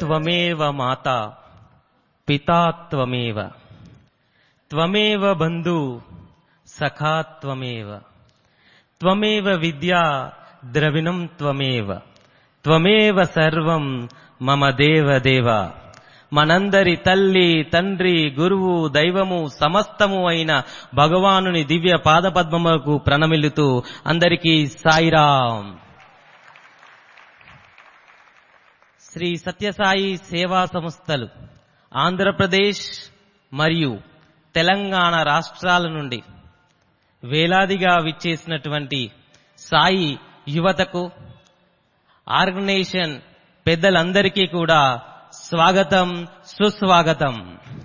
త్వమేవ మాతా పితా త్వమేవ త్వమేవ బంధు సఖా త్వమేవ త్వమేవ విద్యా ద్రవిణం త్వమేవ త్వమేవ సర్వం మమ దేవదేవ. మనందరి తల్లి, తండ్రి, గురువు, దైవము, సమస్తము అయిన భగవానుని దివ్య పాదపద్మములకు ప్రణమిల్లుతూ అందరికీ సాయిరాం. శ్రీ సత్యసాయి సేవా సంస్థలు ఆంధ్రప్రదేశ్ మరియు తెలంగాణ రాష్ట్రాల నుండి వేలాదిగా విచ్చేసినటువంటి సాయి యువతకు, ఆర్గనైజేషన్ పెద్దలందరికీ కూడా స్వాగతం, సుస్వాగతం.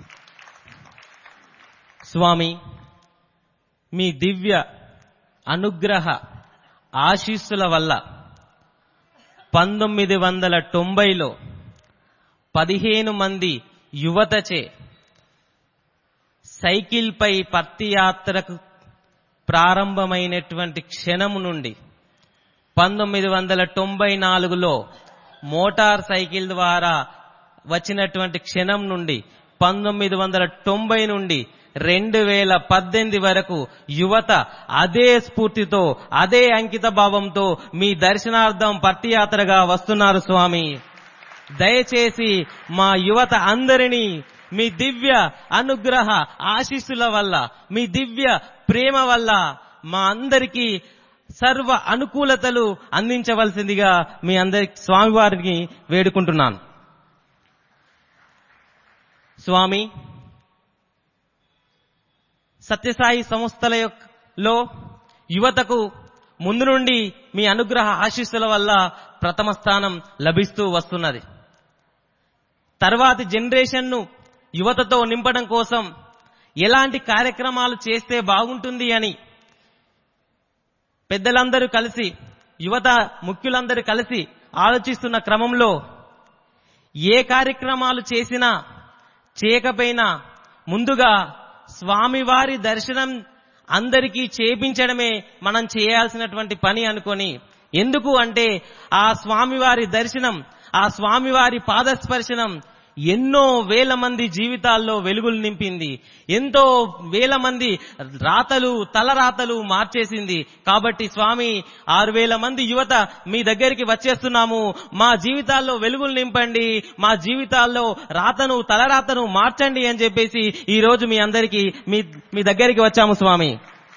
స్వామి, మీ దివ్య అనుగ్రహ ఆశీస్సుల వల్ల 1990లో 15 మంది యువతచే సైకిల్పై పత్తియాత్రకు ప్రారంభమైనటువంటి క్షణము నుండి 1994లో మోటార్ సైకిల్ ద్వారా వచ్చినటువంటి క్షణం నుండి 1990 నుండి 2018 వరకు యువత అదే స్ఫూర్తితో, అదే అంకిత భావంతో మీ దర్శనార్థం పత్తియాత్రగా వస్తున్నారు స్వామి. దయచేసి మా యువత అందరినీ మీ దివ్య అనుగ్రహ ఆశీస్సుల వల్ల, మీ దివ్య ప్రేమ వల్ల మా అందరికీ సర్వ అనుకూలతలు అందించవలసిందిగా మీ అందరి స్వామివారిని వేడుకుంటున్నాను. స్వామి, సత్యసాయి సంస్థలలో యువతకు ముందు నుండి మీ అనుగ్రహ ఆశీస్సుల వల్ల ప్రథమ స్థానం లభిస్తూ వస్తున్నది. తర్వాతి జనరేషన్ను యువతతో నింపడం కోసం ఎలాంటి కార్యక్రమాలు చేస్తే బాగుంటుంది అని పెద్దలందరూ కలిసి, యువత ముఖ్యులందరూ కలిసి ఆలోచిస్తున్న క్రమంలో ఏ కార్యక్రమాలు చేసినా చేయకపోయినా ముందుగా స్వామివారి దర్శనం అందరికీ చేపించడమే మనం చేయాల్సినటువంటి పని అనుకొని, ఎందుకు అంటే ఆ స్వామివారి దర్శనం, ఆ స్వామివారి పాదస్పర్శనం ఎన్నో వేల మంది జీవితాల్లో వెలుగులు నింపింది. ఎంతో వేల మంది రాతలు, తలరాతలు మార్చేసింది. కాబట్టి స్వామి, 6000 మంది యువత మీ దగ్గరికి వచ్చేస్తున్నాము. మా జీవితాల్లో వెలుగులు నింపండి, మా జీవితాల్లో రాతను, తలరాతను మార్చండి అని చెప్పేసి ఈ రోజు మీ అందరికీ మీ దగ్గరికి వచ్చాము స్వామి.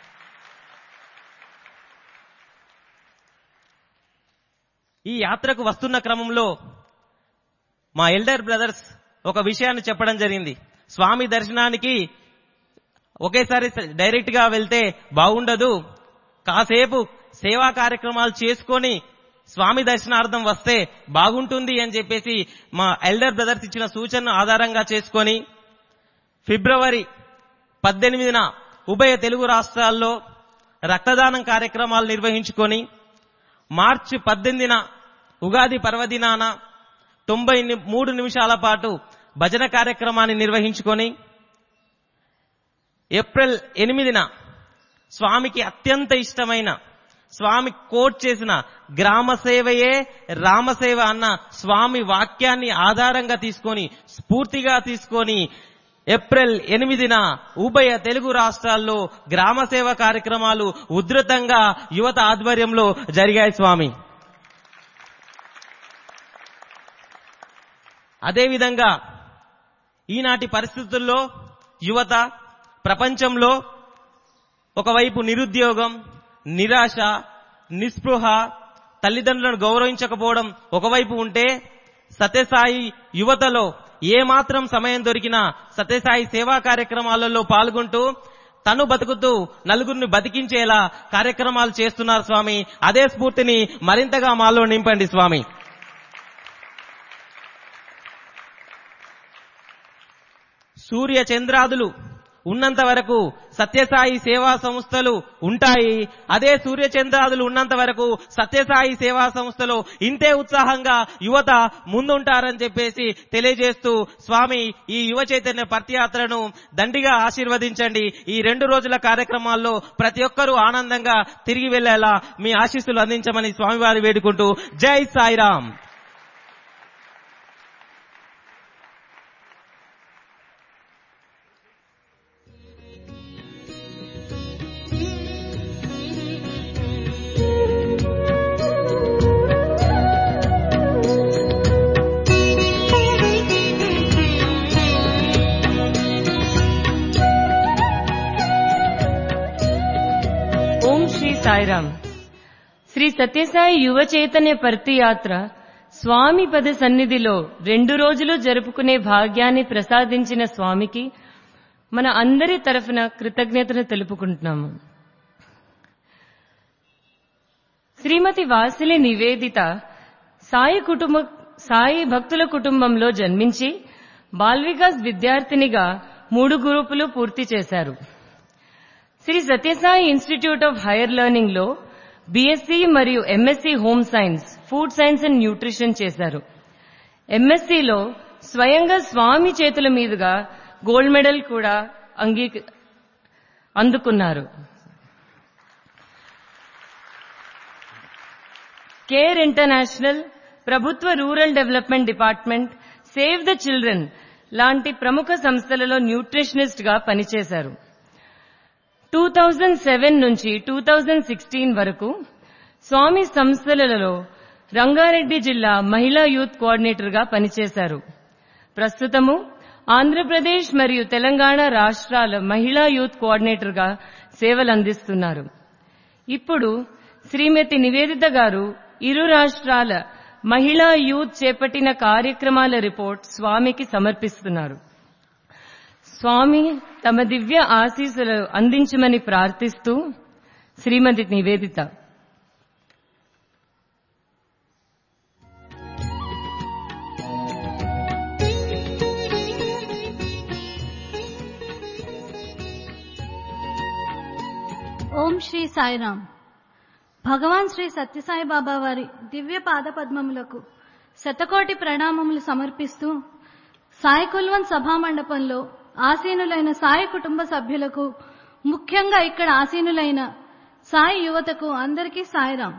ఈ యాత్రకు వస్తున్న క్రమంలో మా ఎల్డర్ బ్రదర్స్ ఒక విషయాన్ని చెప్పడం జరిగింది. స్వామి దర్శనానికి ఒకేసారి డైరెక్ట్ గా వెళ్తే బాగుండదు, కాసేపు సేవా కార్యక్రమాలు చేసుకొని స్వామి దర్శనార్థం వస్తే బాగుంటుంది అని చెప్పేసి మా ఎల్డర్ బ్రదర్స్ ఇచ్చిన సూచనను ఆధారంగా చేసుకొని ఫిబ్రవరి 18న ఉభయ తెలుగు రాష్ట్రాల్లో రక్తదానం కార్యక్రమాలు నిర్వహించుకొని, మార్చి 18న ఉగాది పర్వదినాన 93 నిమిషాల పాటు భజన కార్యక్రమాన్ని నిర్వహించుకొని, ఏప్రిల్ 8న స్వామికి అత్యంత ఇష్టమైన, స్వామి కోట్ చేసిన గ్రామ సేవయే రామసేవ అన్న స్వామి వాక్యాన్ని ఆధారంగా తీసుకొని, స్ఫూర్తిగా తీసుకొని ఏప్రిల్ 8న ఉభయ తెలుగు రాష్ట్రాల్లో గ్రామ సేవ కార్యక్రమాలు ఉధృతంగా యువత ఆధ్వర్యంలో జరిగాయి స్వామి. అదేవిధంగా ఈనాటి పరిస్థితుల్లో యువత ప్రపంచంలో ఒకవైపు నిరుద్యోగం, నిరాశ, నిస్పృహ, తల్లిదండ్రులను గౌరవించకపోవడం ఒకవైపు ఉంటే, సత్యసాయి యువతలో ఏమాత్రం సమయం దొరికినా సత్యసాయి సేవా కార్యక్రమాలలో పాల్గొంటూ తను బతుకుతూ నలుగురిని బతికించేలా కార్యక్రమాలు చేస్తున్నారు స్వామి. అదే స్ఫూర్తిని మరింతగా మాలో నింపండి స్వామి. సూర్య చంద్రాదులు ఉన్నంత వరకు సత్యసాయి సేవా సంస్థలు ఉంటాయి. అదే సూర్య చంద్రాదులు ఉన్నంత వరకు సత్యసాయి సేవా సంస్థలో ఇంతే ఉత్సాహంగా యువత ముందుంటారని చెప్పేసి తెలియజేస్తూ, స్వామి ఈ యువ చైతన్య పత్యాత్రను దండిగా ఆశీర్వదించండి. ఈ 2 రోజుల కార్యక్రమాల్లో ప్రతి ఒక్కరూ ఆనందంగా తిరిగి వెళ్లేలా మీ ఆశీస్సులు అందించమని స్వామివారి వేడుకుంటూ జై సాయిరాం. ఓం శ్రీ సాయిరామ్. శ్రీ సత్యసాయి యువ చైతన్య పర్తి యాత్ర స్వామి పద సన్నిధిలో 2 రోజులు జరుపుకునే భాగ్యాన్ని ప్రసాదించిన స్వామికి మన అందరి తరఫున కృతజ్ఞతలు తెలుపుకుంటున్నాము. శ్రీమతి వాసిలి నివేదిత సాయి భక్తుల కుటుంబంలో జన్మించి బాల్ వికాస్ విద్యార్థినిగా 3 గ్రూపులు పూర్తి చేశారు. Sri Sathya Sai institute of higher learning లో బీఎస్సీ మరియు MSc home science, food science and nutrition చేశారు. ఎంఎస్సీలో స్వయంగా స్వామి చేతుల మీదుగా గోల్డ్ మెడల్ కూడా అందుకున్నారు. కేర్ ఇంటర్నేషనల్, ప్రభుత్వ rural development department, Save the Children లాంటి ప్రముఖ సంస్థలలో న్యూట్రిషనిస్ట్ గా పనిచేశారు. 2007 నుంచి 2016 వరకు స్వామి సంస్థలలో రంగారెడ్డి జిల్లా మహిళా యూత్ కోఆర్డినేటర్ గా పనిచేశారు. ప్రస్తుతము ఆంధ్రప్రదేశ్ మరియు తెలంగాణ రాష్ట్రాల మహిళా యూత్ కోఆర్డినేటర్ గా సేవలందిస్తున్నారు. ఇప్పుడు శ్రీమతి నివేదిత గారు ఇరు రాష్ట్రాల మహిళా యూత్ చేపట్టిన కార్యక్రమాల రిపోర్ట్ స్వామికి సమర్పిస్తున్నారు. స్వామి తమ దివ్య ఆశీస్సులు అందించమని ప్రార్థిస్తూ శ్రీమతి నివేదిత. ఓం శ్రీ సాయిరామ్. భగవాన్ శ్రీ సత్యసాయి బాబా వారి దివ్య పాదపద్మములకు శతకోటి ప్రణామములు సమర్పిస్తూ సాయి కుల్వన్ సభామండపంలో ఆసీనులైన సాయి కుటుంబ సభ్యులకు, ముఖ్యంగా ఇక్కడ ఆసీనులైన సాయి యువతకు అందరికీ సాయిరామ్.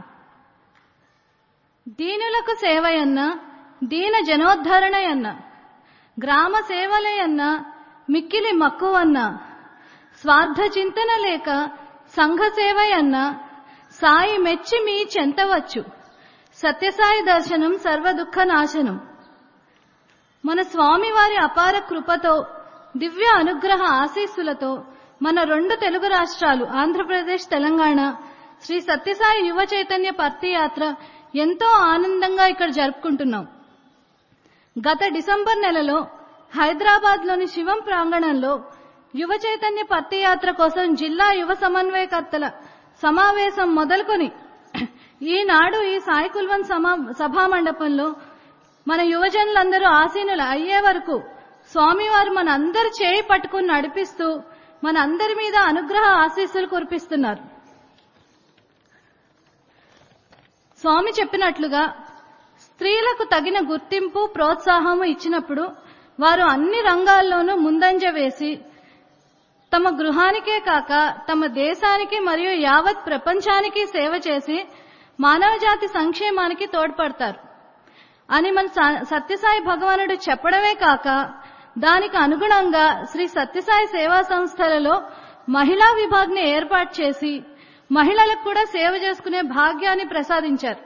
దీనులకు సేవయన్న, దీన జనోద్ధరణయన్న, గ్రామ సేవలయన్న, మిక్కిలి మక్కువన్న, స్వార్థ చింతన లేక సంఘ సేవయన్న, సాయి మెచ్చి మీ చెంతవచ్చు, సత్యసాయి దర్శనం సర్వ దుఃఖ నాశనం. మన స్వామివారి అపార కృపతో, దివ్య అనుగ్రహ ఆశీస్సులతో మన 2 తెలుగు రాష్ట్రాలు ఆంధ్రప్రదేశ్, తెలంగాణ శ్రీ సత్యసాయి యువ చైతన్య పర్తి యాత్ర ఎంతో ఆనందంగా ఇక్కడ జరుపుకుంటున్నాం. గత డిసెంబర్ నెలలో హైదరాబాద్లోని శివం ప్రాంగణంలో యువ చైతన్య పర్తి యాత్ర కోసం జిల్లా యువ సమన్వయకర్తల సమావేశం మొదలుకొని ఈనాడు ఈ సాయి కుల్వన్ సభామండపంలో మన యువజనులందరూ ఆసీనులు అయ్యే వరకు స్వామివారు మన అందరి చేయి పట్టుకుని నడిపిస్తూ మన అందరి మీద అనుగ్రహ ఆశీస్సులు కురిపిస్తున్నారు. స్వామి చెప్పినట్లుగా స్త్రీలకు తగిన గుర్తింపు, ప్రోత్సాహము ఇచ్చినప్పుడు వారు అన్ని రంగాల్లోనూ ముందంజ వేసి తమ గృహానికే కాక తమ దేశానికి మరియు యావత్ ప్రపంచానికి సేవ చేసి మానవజాతి సంక్షేమానికి తోడ్పడతారు అని మన సత్యసాయి భగవానుడు చెప్పడమే కాక దానికి అనుగుణంగా శ్రీ సత్యసాయి సేవా సంస్థలలో మహిళా విభాగ్ని ఏర్పాటు చేసి మహిళలకు కూడా సేవ చేసుకునే భాగ్యాన్ని ప్రసాదించారు.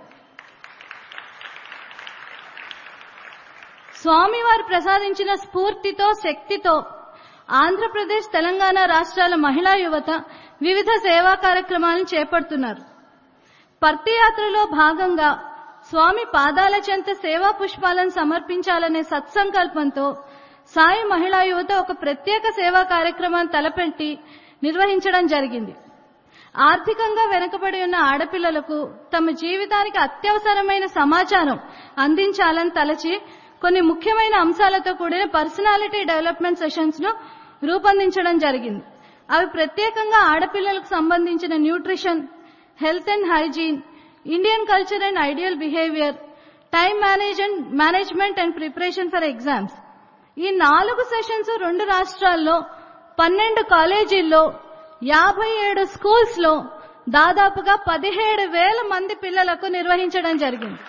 స్వామివారు ప్రసాదించిన స్ఫూర్తితో, శక్తితో ఆంధ్రప్రదేశ్, తెలంగాణ రాష్ట్రాల మహిళా యువత వివిధ సేవా కార్యక్రమాలను చేపడుతున్నారు. పర్తి యాత్రలో భాగంగా స్వామి పాదాల చెంత సేవా పుష్పాలను సమర్పించాలనే సత్సంకల్పంతో సాయి మహిళా యువత ఒక ప్రత్యేక సేవా కార్యక్రమాన్ని తలపెట్టి నిర్వహించడం జరిగింది. ఆర్థికంగా వెనుకబడి ఉన్న ఆడపిల్లలకు తమ జీవితానికి అత్యవసరమైన సమాచారం అందించాలని తలచి కొన్ని ముఖ్యమైన అంశాలతో కూడిన పర్సనాలిటీ డెవలప్మెంట్ సెషన్స్ ను రూపొందించడం జరిగింది. అవి ప్రత్యేకంగా ఆడపిల్లలకు సంబంధించిన nutrition, health and hygiene, Indian culture and ideal behaviour, time management and preparation for exams. ఈ 4 సెషన్స్ 2 రాష్ట్రాల్లో 12 కాలేజీల్లో 57 స్కూల్స్ లో దాదాపుగా 17,000 మంది పిల్లలకు నిర్వహించడం జరిగింది.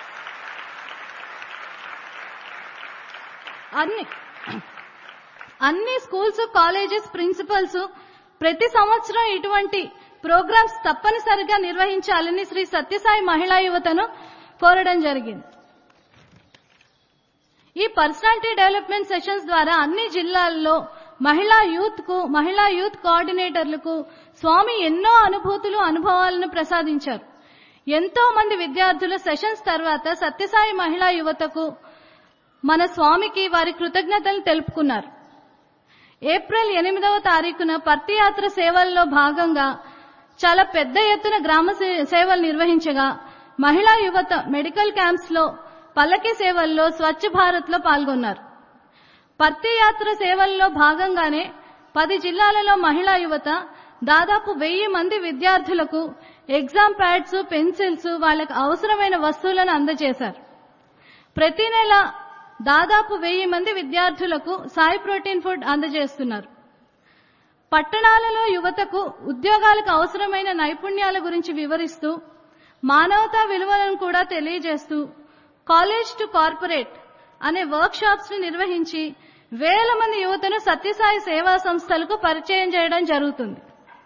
అన్ని స్కూల్స్, కాలేజెస్ ప్రిన్సిపల్స్ ప్రతి సంవత్సరం ఇటువంటి ప్రోగ్రామ్స్ తప్పనిసరిగా నిర్వహించాలని శ్రీ సత్యసాయి మహిళా యువతను కోరడం జరిగింది. ఈ పర్సనాలిటీ డెవలప్మెంట్ సెషన్స్ ద్వారా అన్ని జిల్లాల్లో మహిళా యూత్ కోఆర్డినేటర్లకు స్వామి ఎన్నో అనుభవాలను ప్రసాదించారు. ఎంతో మంది విద్యార్థులు సెషన్స్ తర్వాత సత్యసాయి మహిళా యువతకు మన స్వామికి వారి కృతజ్ఞతలు తెలుపుకున్నారు. ఏప్రిల్ 8వ తారీఖున పర్తి యాత్ర సేవల్లో భాగంగా చాలా పెద్ద ఎత్తున గ్రామ సేవలు నిర్వహించగా మహిళా యువత మెడికల్ క్యాంప్స్ లో, పల్లకి సేవల్లో, స్వచ్ఛ భారత్ లో పాల్గొన్నారు. పర్తి యాత్ర సేవల్లో భాగంగానే 10 జిల్లాలలో మహిళా యువత దాదాపు 1000 మంది విద్యార్థులకు ఎగ్జామ్ ప్యాడ్స్, పెన్సిల్స్, వాళ్ళకి అవసరమైన వస్తువులను అందజేశారు. ప్రతి నెల దాదాపు 1000 మంది విద్యార్థులకు సాయి ప్రోటీన్ ఫుడ్ అందజేస్తున్నారు. పట్టణాలలో యువతకు ఉద్యోగాలకు అవసరమైన నైపుణ్యాల గురించి వివరిస్తూ, మానవతా విలువలను కూడా తెలియజేస్తూ కాలేజ్ టు కార్పొరేట్ అనే వర్క్ షాప్స్ ను నిర్వహించి వేల మంది యువతను సత్యసాయి సేవా సంస్థలకు పరిచయం చేయడం జరుగుతుంది.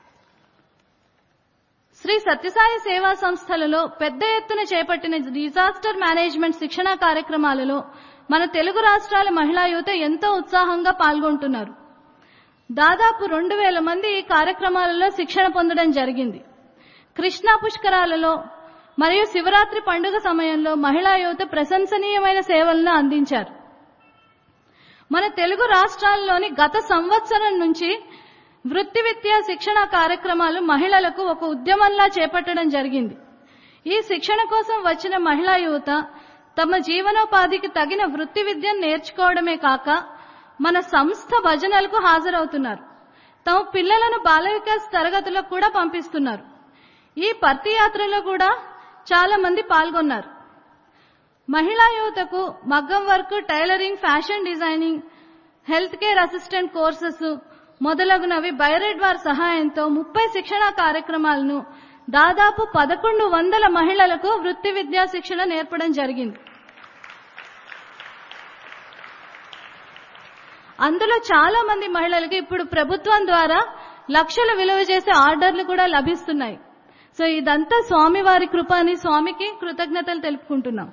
శ్రీ సత్యసాయి సేవా సంస్థలలో పెద్ద ఎత్తున చేపట్టిన డిజాస్టర్ మేనేజ్మెంట్ శిక్షణ కార్యక్రమాలలో మన తెలుగు రాష్ట్రాల మహిళా యువత ఎంతో ఉత్సాహంగా పాల్గొంటున్నారు. దాదాపు 2000 మంది ఈ కార్యక్రమాలలో శిక్షణ పొందడం జరిగింది. కృష్ణా పుష్కరాలలో మరియు శివరాత్రి పండుగ సమయంలో మహిళా యువత ప్రశంసనీయమైన సేవలను అందించారు. మన తెలుగు రాష్ట్రాల్లోని గత సంవత్సరం నుంచి వృత్తి విద్యా శిక్షణ కార్యక్రమాలు మహిళలకు ఒక ఉద్యమంలా చేపట్టడం జరిగింది. ఈ శిక్షణ కోసం వచ్చిన మహిళా యువత తమ జీవనోపాధికి తగిన వృత్తి విద్యను నేర్చుకోవడమే కాక మన సంస్థ భజనలకు హాజరవుతున్నారు. తమ పిల్లలను బాల వికాస్ తరగతులకు కూడా పంపిస్తున్నారు. ఈ పర్తి యాత్రలో కూడా చాలా మంది పాల్గొన్నారు. మహిళా యువతకు మగ్గం work, tailoring, fashion designing, health care assistant courses మొదలగునవి బైరెడ్ వారి సహాయంతో 30 శిక్షణా కార్యక్రమాలను దాదాపు 1100 మహిళలకు వృత్తి విద్యా శిక్షణ నేర్పడం జరిగింది. అందులో చాలా మంది మహిళలకు ఇప్పుడు ప్రభుత్వం ద్వారా లక్షలు విలువ చేసే ఆర్డర్లు కూడా లభిస్తున్నాయి. సో ఇదంతా స్వామివారి కృప అని స్వామికి కృతజ్ఞతలు తెలుపుకుంటున్నాం.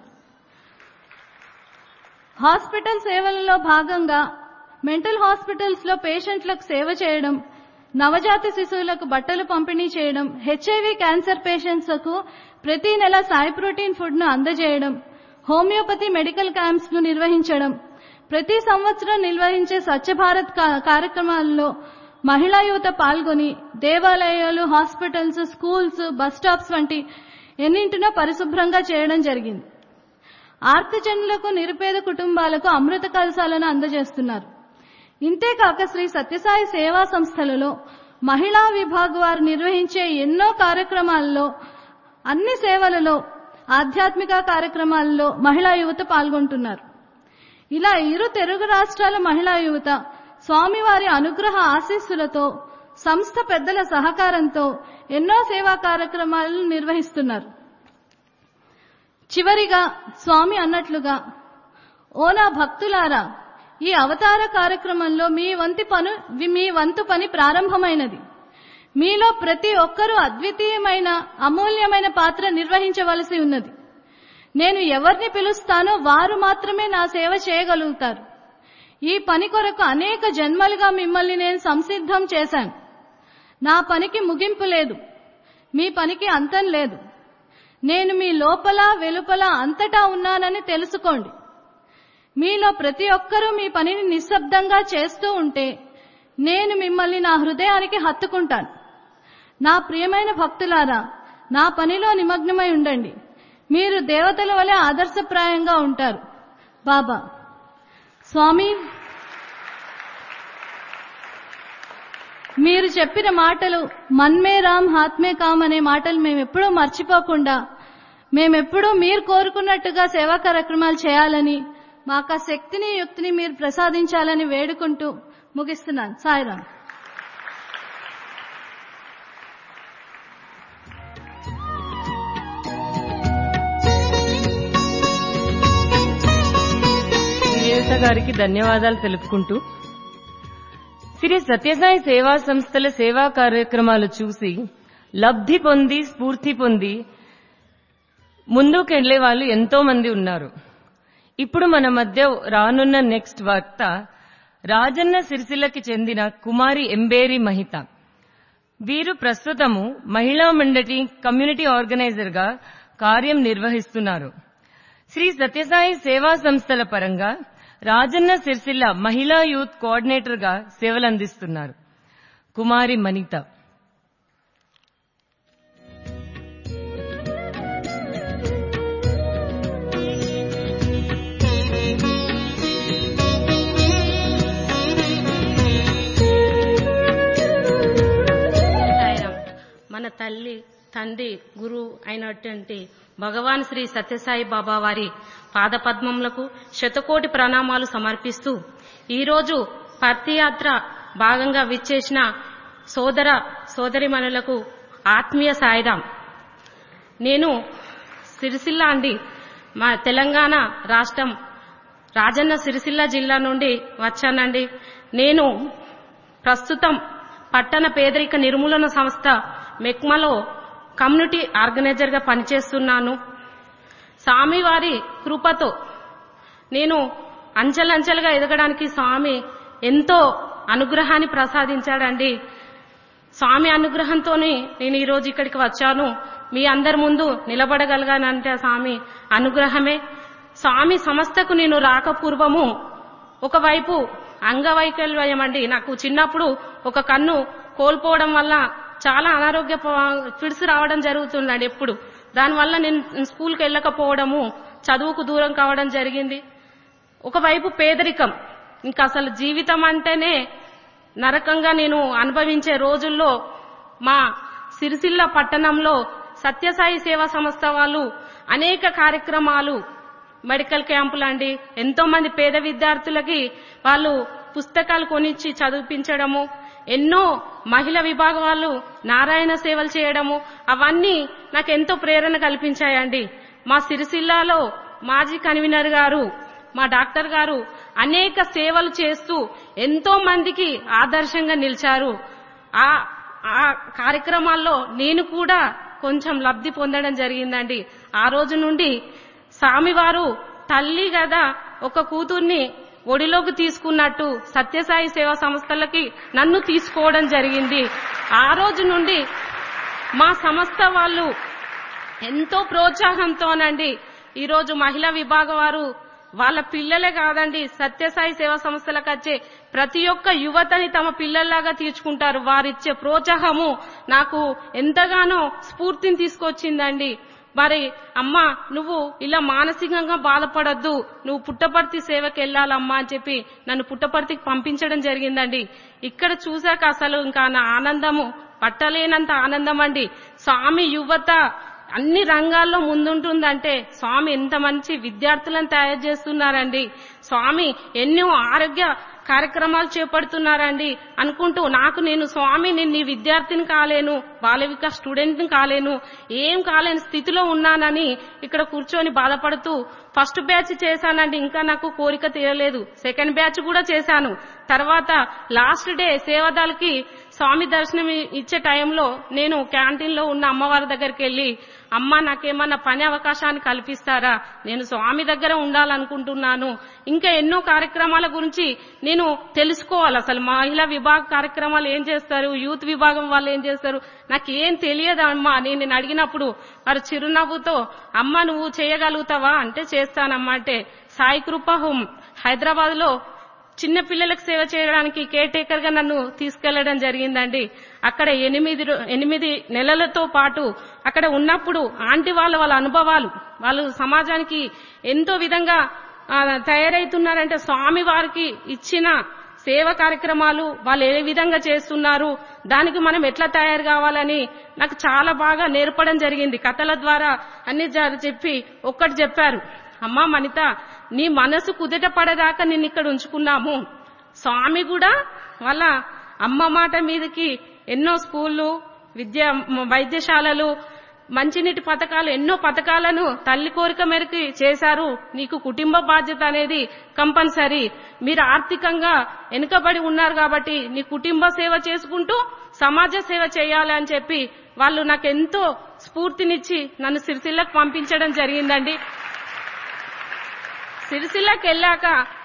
హాస్పిటల్ సేవలలో భాగంగా మెంటల్ హాస్పిటల్స్ లో పేషెంట్లకు సేవ చేయడం, నవజాత శిశువులకు బట్టలు పంపిణీ చేయడం, హెచ్ఐవి క్యాన్సర్ పేషెంట్స్ కు ప్రతి నెల సాయి ప్రోటీన్ ఫుడ్ ను అందజేయడం, హోమియోపతి మెడికల్ క్యాంప్స్ ను నిర్వహించడం, ప్రతి సంవత్సరం నిర్వహించే స్వచ్ఛ భారత్ కార్యక్రమాల్లో మహిళా యువత పాల్గొని దేవాలయాలు, హాస్పిటల్స్, స్కూల్స్, బస్ స్టాప్స్ వంటి ఎన్నింటినో పరిశుభ్రంగా చేయడం జరిగింది. ఆర్తజనులకు, నిరుపేద కుటుంబాలకు అమృత కలశాలను అందజేస్తున్నారు. ఇంతేకాక శ్రీ సత్యసాయి సేవా సంస్థలలో మహిళా విభాగ వారు నిర్వహించే ఎన్నో కార్యక్రమాల్లో, అన్ని సేవలలో, ఆధ్యాత్మిక కార్యక్రమాల్లో మహిళా యువత పాల్గొంటున్నారు. ఇలా ఇరు తెలుగు రాష్ట్రాల మహిళా యువత స్వామివారి అనుగ్రహ ఆశీస్సులతో, సంస్థ పెద్దల సహకారంతో ఎన్నో సేవా కార్యక్రమాలను నిర్వహిస్తున్నారు. చివరిగా స్వామి అన్నట్లుగా, ఓ నా భక్తులారా, ఈ అవతార కార్యక్రమంలో మీ వంతు పని ప్రారంభమైనది. మీలో ప్రతి ఒక్కరూ అద్వితీయమైన, అమూల్యమైన పాత్ర నిర్వహించవలసి ఉన్నది. నేను ఎవరిని పిలుస్తానో వారు మాత్రమే నా సేవ చేయగలుగుతారు. ఈ పని కొరకు అనేక జన్మలుగా మిమ్మల్ని నేను సంసిద్ధం చేశాను. నా పనికి ముగింపు లేదు, మీ పనికి అంతం లేదు. నేను మీ లోపల వెలుపల అంతటా ఉన్నానని తెలుసుకోండి. మీలో ప్రతి ఒక్కరూ మీ పనిని నిశ్శబ్దంగా చేస్తూ ఉంటే నేను మిమ్మల్ని నా హృదయానికి హత్తుకుంటాను. నా ప్రియమైన భక్తులారా, నా పనిలో నిమగ్నమై ఉండండి. మీరు దేవతల వలె ఆదర్శప్రాయంగా ఉంటారు. బాబా. స్వామి, మీరు చెప్పిన మాటలు మన్మే రామ్ హాత్మే కామ్ అనే మాటలు మేమెప్పుడూ మర్చిపోకుండా, మేమెప్పుడూ మీరు కోరుకున్నట్టుగా సేవా కార్యక్రమాలు చేయాలని, మాకు ఆ శక్తిని, యుక్తిని మీరు ప్రసాదించాలని వేడుకుంటూ ముగిస్తున్నాను. సాయిరామ్. శ్రీదేవత గారికి ధన్యవాదాలు తెలుపుకుంటూ, శ్రీ సత్యసాయి సేవా సంస్థల సేవా కార్యక్రమాలు చూసి లబ్ధి పొంది, స్ఫూర్తి పొంది ముందుకెళ్లే వాళ్ళు ఎంతో మంది ఉన్నారు. ఇప్పుడు మన మధ్య రానున్న నెక్స్ట్ వక్త రాజన్న సిరిసిల్లకి చెందిన కుమారి ఎంబేరి మహిత. వీరు ప్రస్తుతము మహిళా మండలి కమ్యూనిటీ ఆర్గనైజర్ గా కార్యం నిర్వహిస్తున్నారు. శ్రీ సత్యసాయి సేవా సంస్థల పరంగా రాజన్న సిరిసిల్ల మహిళా యూత్ కోఆర్డినేటర్ గా సేవలందిస్తున్నారు. కుమారి మనిత. మన తల్లి తండ్రి గురువు అయినటువంటి భగవాన్ శ్రీ సత్యసాయి బాబా వారి పాదపద్మములకు శతకోటి ప్రణామాలు సమర్పిస్తూ ఈరోజు పర్తియాత్ర భాగంగా విచ్చేసిన సోదర సోదరిమణులకు ఆత్మీయ సాయిరాం. నేను సిరిసిల్ల అండి, మా తెలంగాణ రాష్ట్రం రాజన్న సిరిసిల్ల జిల్లా నుండి వచ్చానండి. నేను ప్రస్తుతం పట్టణ పేదరిక నిర్మూలన సంస్థ మెక్మలో కమ్యూనిటీ ఆర్గనైజర్ గా పనిచేస్తున్నాను. స్వామివారి కృపతో నేను అంచెలంచెలుగా ఎదగడానికి స్వామి ఎంతో అనుగ్రహాన్ని ప్రసాదించాడండి. స్వామి అనుగ్రహంతోనే నేను ఈరోజు ఇక్కడికి వచ్చాను. మీ అందరి ముందు నిలబడగలిగానంటే స్వామి అనుగ్రహమే. స్వామి సంస్థకు నేను రాకపూర్వము ఒకవైపు అంగవైకల్యం అండి. నాకు చిన్నప్పుడు ఒక కన్ను కోల్పోవడం వల్ల చాలా అనారోగ్య ఫిడ్స్ రావడం జరుగుతుందండి ఎప్పుడు. దానివల్ల నేను స్కూల్కి వెళ్ళకపోవడము, చదువుకు దూరం కావడం జరిగింది. ఒకవైపు పేదరికం, ఇంకా అసలు జీవితం అంటేనే నరకంగా నేను అనుభవించే రోజుల్లో మా సిరిసిల్ల పట్టణంలో సత్యసాయి సేవా సంస్థ వాళ్ళు అనేక కార్యక్రమాలు, మెడికల్ క్యాంపులు అండి, ఎంతో మంది పేద విద్యార్థులకి వాళ్ళు పుస్తకాలు కొనిచ్చి చదివించడము, ఎన్నో మహిళా విభాగం వాళ్ళు నారాయణ సేవలు చేయడము, అవన్నీ నాకు ఎంతో ప్రేరణ కల్పించాయండి. మా సిరిసిల్లాలో మాజీ కన్వీనర్ గారు, మా డాక్టర్ గారు అనేక సేవలు చేస్తూ ఎంతో మందికి ఆదర్శంగా నిలిచారు. ఆ కార్యక్రమాల్లో నేను కూడా కొంచెం లబ్ధి పొందడం జరిగిందండి. ఆ రోజు నుండి స్వామివారు తల్లి కదా ఒక కూతుర్ని ఒడిలోకి తీసుకున్నట్టు సత్యసాయి సేవా సంస్థలకి నన్ను తీసుకోవడం జరిగింది. ఆ రోజు నుండి మా సంస్థ వాళ్ళు ఎంతో ప్రోత్సాహంతోనండి ఈరోజు మహిళా విభాగం వారు వాళ్ళ పిల్లలే కాదండి, సత్యసాయి సేవా సంస్థలకు వచ్చే ప్రతి ఒక్క యువతని తమ పిల్లల్లాగా తీర్చుకుంటారు. వారిచ్చే ప్రోత్సాహము నాకు ఎంతగానో స్ఫూర్తిని తీసుకొచ్చిందండి. మరి అమ్మా, నువ్వు ఇలా మానసికంగా బాధపడద్దు, నువ్వు పుట్టపర్తి సేవకి వెళ్ళాలమ్మా అని చెప్పి నన్ను పుట్టపర్తికి పంపించడం జరిగిందండి. ఇక్కడ చూశాక అసలు ఇంకా నా ఆనందము పట్టలేనంత ఆనందం అండి. స్వామి యువత అన్ని రంగాల్లో ముందుంటుందంటే స్వామి ఎంత మంచి విద్యార్థులను తయారు చేస్తున్నారండి. స్వామి ఎన్నో ఆరోగ్య కార్యక్రమాలు చేపడుతున్నారండి అనుకుంటూ నేను స్వామి నేను నీ విద్యార్థిని కాలేను, బాల వికాస్ స్టూడెంట్ని కాలేను, ఏం కాలేని స్థితిలో ఉన్నానని ఇక్కడ కూర్చొని బాధపడుతూ ఫస్ట్ బ్యాచ్ చేశానండి. ఇంకా నాకు కోరిక తీరలేదు. సెకండ్ బ్యాచ్ కూడా చేశాను. తర్వాత లాస్ట్ డే సేవదాలకి స్వామి దర్శనం ఇచ్చే టైంలో నేను క్యాంటీన్ లో ఉన్న అమ్మవారి దగ్గరికి వెళ్లి, అమ్మ నాకేమన్నా పని అవకాశాన్ని కల్పిస్తారా, నేను స్వామి దగ్గర ఉండాలనుకుంటున్నాను, ఇంకా ఎన్నో కార్యక్రమాల గురించి నేను తెలుసుకోవాలి, అసలు మహిళా విభాగ కార్యక్రమాలు ఏం చేస్తారు, యూత్ విభాగం వాళ్ళు ఏం చేస్తారు, నాకేం తెలియదు అమ్మా నేను అడిగినప్పుడు వారు చిరునవ్వుతో అమ్మ నువ్వు చేయగలుగుతావా అంటే చేస్తానమ్మా అంటే సాయి కృప హోమ్ హైదరాబాద్ లో చిన్న పిల్లలకు సేవ చేయడానికి కేర్ టేకర్ గా నన్ను తీసుకెళ్లడం జరిగిందండి. అక్కడ 8 నెలలతో పాటు అక్కడ ఉన్నప్పుడు ఆంటీ వాళ్ళ అనుభవాలు, వాళ్ళు సమాజానికి ఎంతో విధంగా తయారైతున్నారంటే స్వామి వారికి ఇచ్చిన సేవ కార్యక్రమాలు వాళ్ళు ఏ విధంగా చేస్తున్నారు, దానికి మనం ఎట్లా తయారు కావాలని నాకు చాలా బాగా నేర్పడం జరిగింది. కథల ద్వారా అన్ని చెప్పి ఒక్కటి చెప్పారు, అమ్మా మనిత నీ మనసు కుదుట పడేదాకా నిన్ను ఇక్కడ ఉంచుకున్నాము. స్వామి కూడా వాళ్ళ అమ్మ మాట మీదకి ఎన్నో స్కూళ్ళు, వైద్యశాలలు, మంచినీటి పథకాలు, ఎన్నో పథకాలను తల్లి కోరిక మేరకు చేశారు. నీకు కుటుంబ బాధ్యత అనేది కంపల్సరీ, మీరు ఆర్థికంగా వెనుకబడి ఉన్నారు కాబట్టి నీ కుటుంబ సేవ చేసుకుంటూ సమాజ సేవ చేయాలి అని చెప్పి వాళ్ళు నాకు ఎంతో స్ఫూర్తినిచ్చి నన్ను సిరిసిల్లకు పంపించడం జరిగిందండి. సిరిసిల్లకి వెళ్ళాక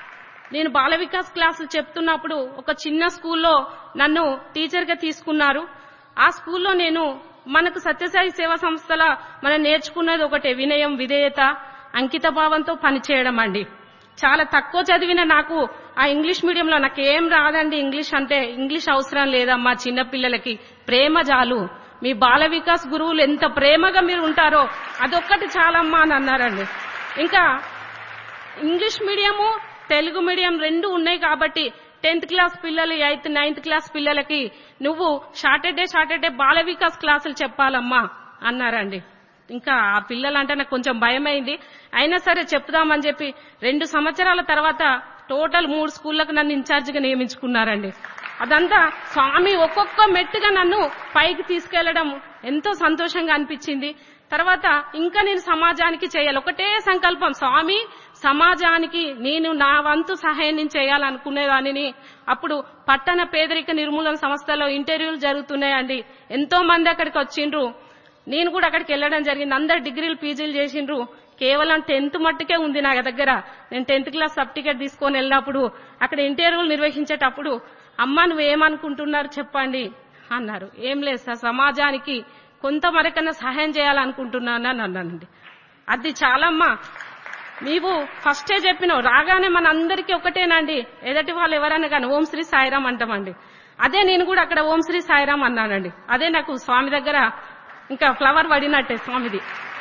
నేను బాల వికాస్ క్లాసులు చెప్తున్నప్పుడు ఒక చిన్న స్కూల్లో నన్ను టీచర్గా తీసుకున్నారు. ఆ స్కూల్లో నేను మనకు సత్యసాయి సేవా సంస్థల మనం నేర్చుకున్నది ఒకటే, వినయం, విధేయత, అంకిత భావంతో పనిచేయడం అండి. చాలా తక్కువ చదివిన నాకు ఆ ఇంగ్లీష్ మీడియంలో నాకు ఏం రాదండి ఇంగ్లీష్ అంటే, ఇంగ్లీష్ అవసరం లేదమ్మా, చిన్నపిల్లలకి ప్రేమ చాలు, మీ బాల వికాస్ గురువులు ఎంత ప్రేమగా మీరు ఉంటారో అదొక్కటి చాలమ్మా అని అన్నారండి. ఇంకా ఇంగ్లీష్ మీడియము తెలుగు మీడియం రెండు ఉన్నాయి కాబట్టి 10th క్లాస్ పిల్లలు 8th 9th క్లాస్ పిల్లలకి నువ్వు సాటర్డే బాల వికాస్ క్లాసులు చెప్పాలమ్మా అన్నారండి. ఇంకా ఆ పిల్లలంటే నాకు కొంచెం భయమైంది. అయినా సరే చెప్దామని చెప్పి 2 సంవత్సరాల తర్వాత టోటల్ 3 స్కూళ్లకు నన్ను ఇన్ఛార్జిగా నియమించుకున్నారండి. అదంతా స్వామి ఒక్కొక్క మెట్టుగా నన్ను పైకి తీసుకెళ్లడం ఎంతో సంతోషంగా అనిపించింది. తర్వాత ఇంకా నేను సమాజానికి చేయాలి, ఒకటే సంకల్పం, స్వామి సమాజానికి నేను నా వంతు సహాయం నేను చేయాలనుకునేదానిని. అప్పుడు పట్టణ పేదరిక నిర్మూలన సంస్థలో ఇంటర్వ్యూలు జరుగుతున్నాయండి. ఎంతో మంది అక్కడికి వచ్చిండ్రు, నేను కూడా అక్కడికి వెళ్ళడం జరిగింది. అందరు డిగ్రీలు పీజీలు చేసిండ్రు. కేవలం 10th మట్టుకే ఉంది నా దగ్గర. నేను 10th క్లాస్ సర్టిఫికేట్ తీసుకొని వెళ్ళినప్పుడు అక్కడ ఇంటర్వ్యూలు నిర్వహించేటప్పుడు, అమ్మ నువ్వేమనుకుంటున్నారు చెప్పండి అన్నారు. ఏం లేదు సార్, సమాజానికి కొంతమరకన్నా సహాయం చేయాలనుకుంటున్నాను అని అన్నానండి. అది చాలమ్మా, నీవు ఫస్టే చెప్పినావు, రాగానే మన అందరికీ ఒకటేనండి, ఎదటి వాళ్ళు ఎవరైనా కానీ ఓం శ్రీ సాయిరాం అంటామండి. అదే నేను కూడా అక్కడ ఓం శ్రీ సాయిరాం అన్నానండి. అదే నాకు స్వామి దగ్గర ఇంకా ఫ్లవర్ పడినట్టే స్వామిది.